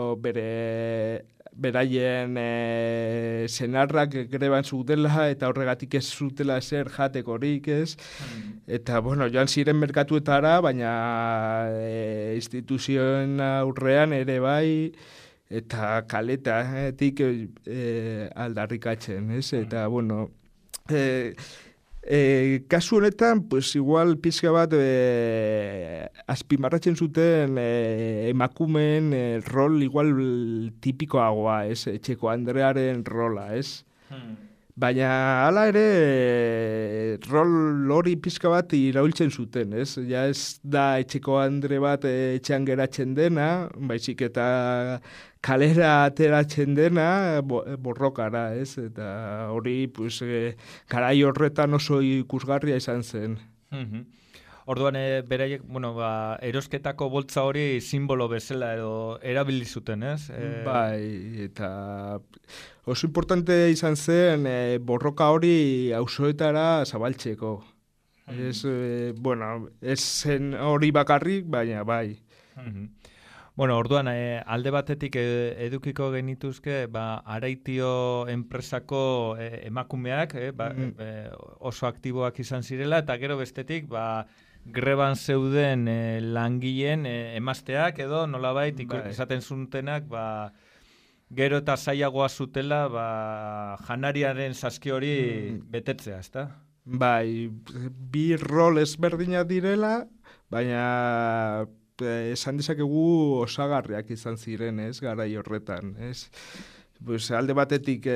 beraien senarrak greban zutela eta horregatik ez zutela zer jatekorik, ez? Eta, bueno, joan ziren merkatuetara, baina instituzioen aurrean ere bai, eta kaletatik aldarrikatzen, ez? Eta, bueno, kasu honetan, pues igual pizka bat azpimarratzen zuten emakumeen rol igual tipikoagoa, ez? Etxeko Andrearen rola, ez? Baina hala ere rol hori pizka bat iraultzen zuten, ez? Ja ez da etxeko Andre bat etxean geratzen dena, baizik eta kalera ateratzen dena borrokara, ez? Eta hori, pues, garai horretan oso ikusgarria izan zen. Orduan, beraiek, bueno, erosketako boltza hori simbolo bezala edo erabili zuten, ez? Bai, eta oso importante izan zen borroka hori auzoetara zabaltzeko. Bueno, ez zen hori bakarrik, baina bai. Bueno, orduan, alde batetik edukiko genituzke, Araitio enpresako emakumeak, oso aktiboak izan zirela, eta gero bestetik, greban zeuden langileen emazteak edo nolabait izaten zutenak gero eta zailagoa zutela janariaren saski hori betetzea, ezta? Bai, bi rol ezberdinak direla, baina esan dezakegu osagarriak izan ziren, ez, garai horretan, ez? Pues, alde batetik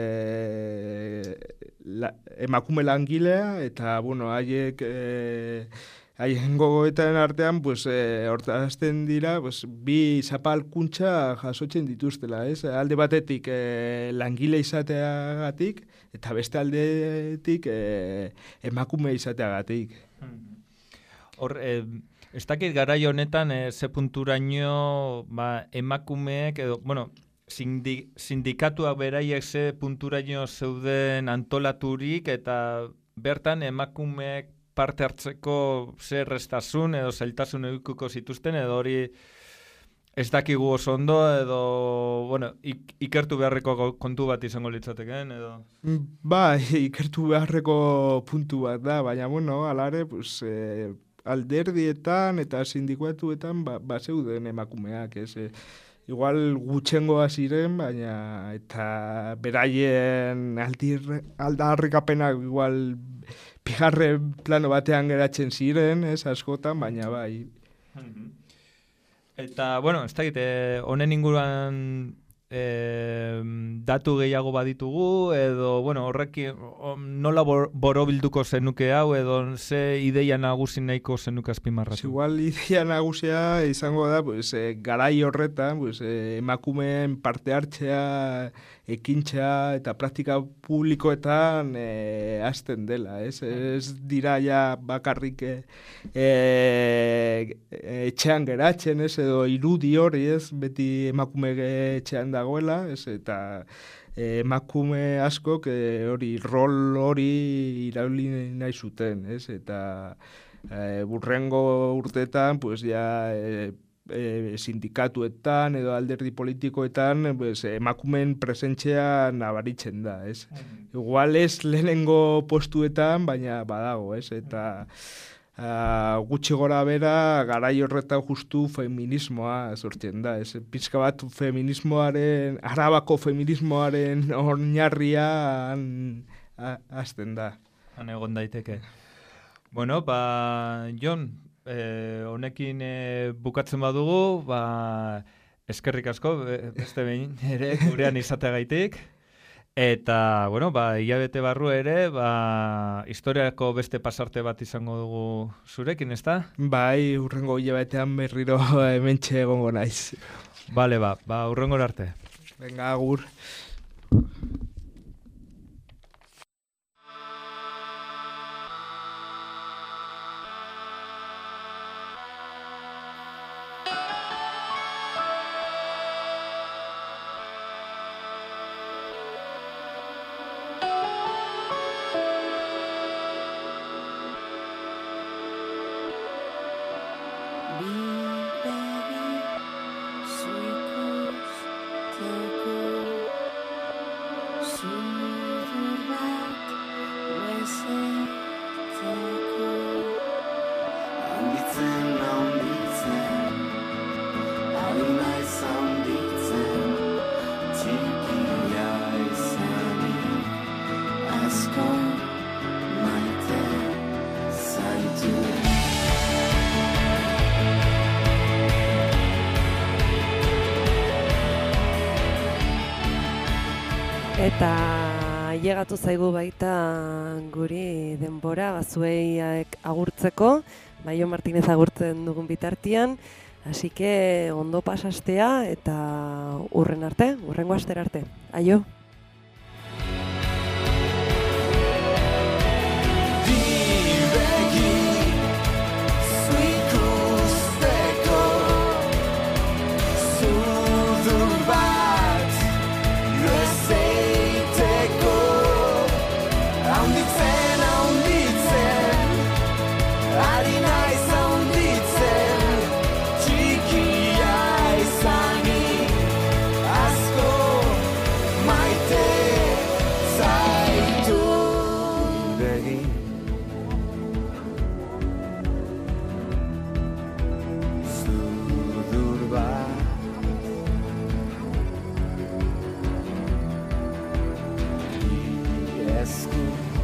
emakume langilea, eta, bueno, haiek haien gogoetan artean, pues, hortazten dira, pues, bi zapalkuntza jasotzen dituztela, ez? Alde batetik langile izateagatik, eta beste aldetik emakume izateagatik. Hor, ez dakit garai honetan ze punturaino emakumeek edo, bueno, sindikatuak beraiek ze punturaino zeuden antolaturik eta bertan emakumeek parte hartzeko zer errestasun edo zailtasun edukiko zituzten edo hori ez dakigu oso ondo edo, bueno, ikertu beharreko kontu bat izango litzateken edo? Bai, ikertu beharreko puntu bat da, baina, bueno, alare, pues, alderdietan eta sindikatuetan zeuden emakumeak, ez? Igual gutxengoa ziren, baina eta beraien aldarrikapenak igual bigarren plano batean geratzen ziren, ez, askotan, baina bai. Eta, bueno, ez dakit, honen inguruan datu gehiago baditugu, edo, bueno, horrekin nola borobilduko zenuke hau, edo ze ideia nagusi nahiko zenuke azpimarratu? Igual ideia nagusia izango da, pues, garai horretan, pues, emakumeen parte hartzea, ekintza eta praktika publikoetan hasten dela, ez? Ez dira ja bakarrik etxean geratzen, ez? Edo irudi hori, ez? Beti emakume etxean dagoela, ez? Eta emakume askok rol hori irauli nahi zuten, ez? Eta burrengo urteetan, pues, ja sindikatuetan edo alderdi politikoetan emakumeen presentzia nabaritzen da, ez? Igual ez lehenengo postuetan, baina badago, ez? Eta gutxi gora bera garai horretan justu feminismoa sortzen da. Ez pizka bat feminismoaren, Arabako feminismoaren oinarrian hasten da. Han egon daiteke. Bueno, Jon, honekin bukatzen badugu, eskerrik asko, beste behin ere gurean izateagaitik. Eta, bueno, hilabete barru ere, historiako beste pasarte bat izango dugu zurekin, ezta? Bai, urrengo hilabetean berriro hementxe egongo naiz. Bale, urrengo arte. Venga, agur. Eta llegatu zaigu baita guri denbora zuei agurtzeko, Jon Martinez agurtzen dugun bitartian, así que ondo pasastea eta urrengo astera arte. Aio. Esku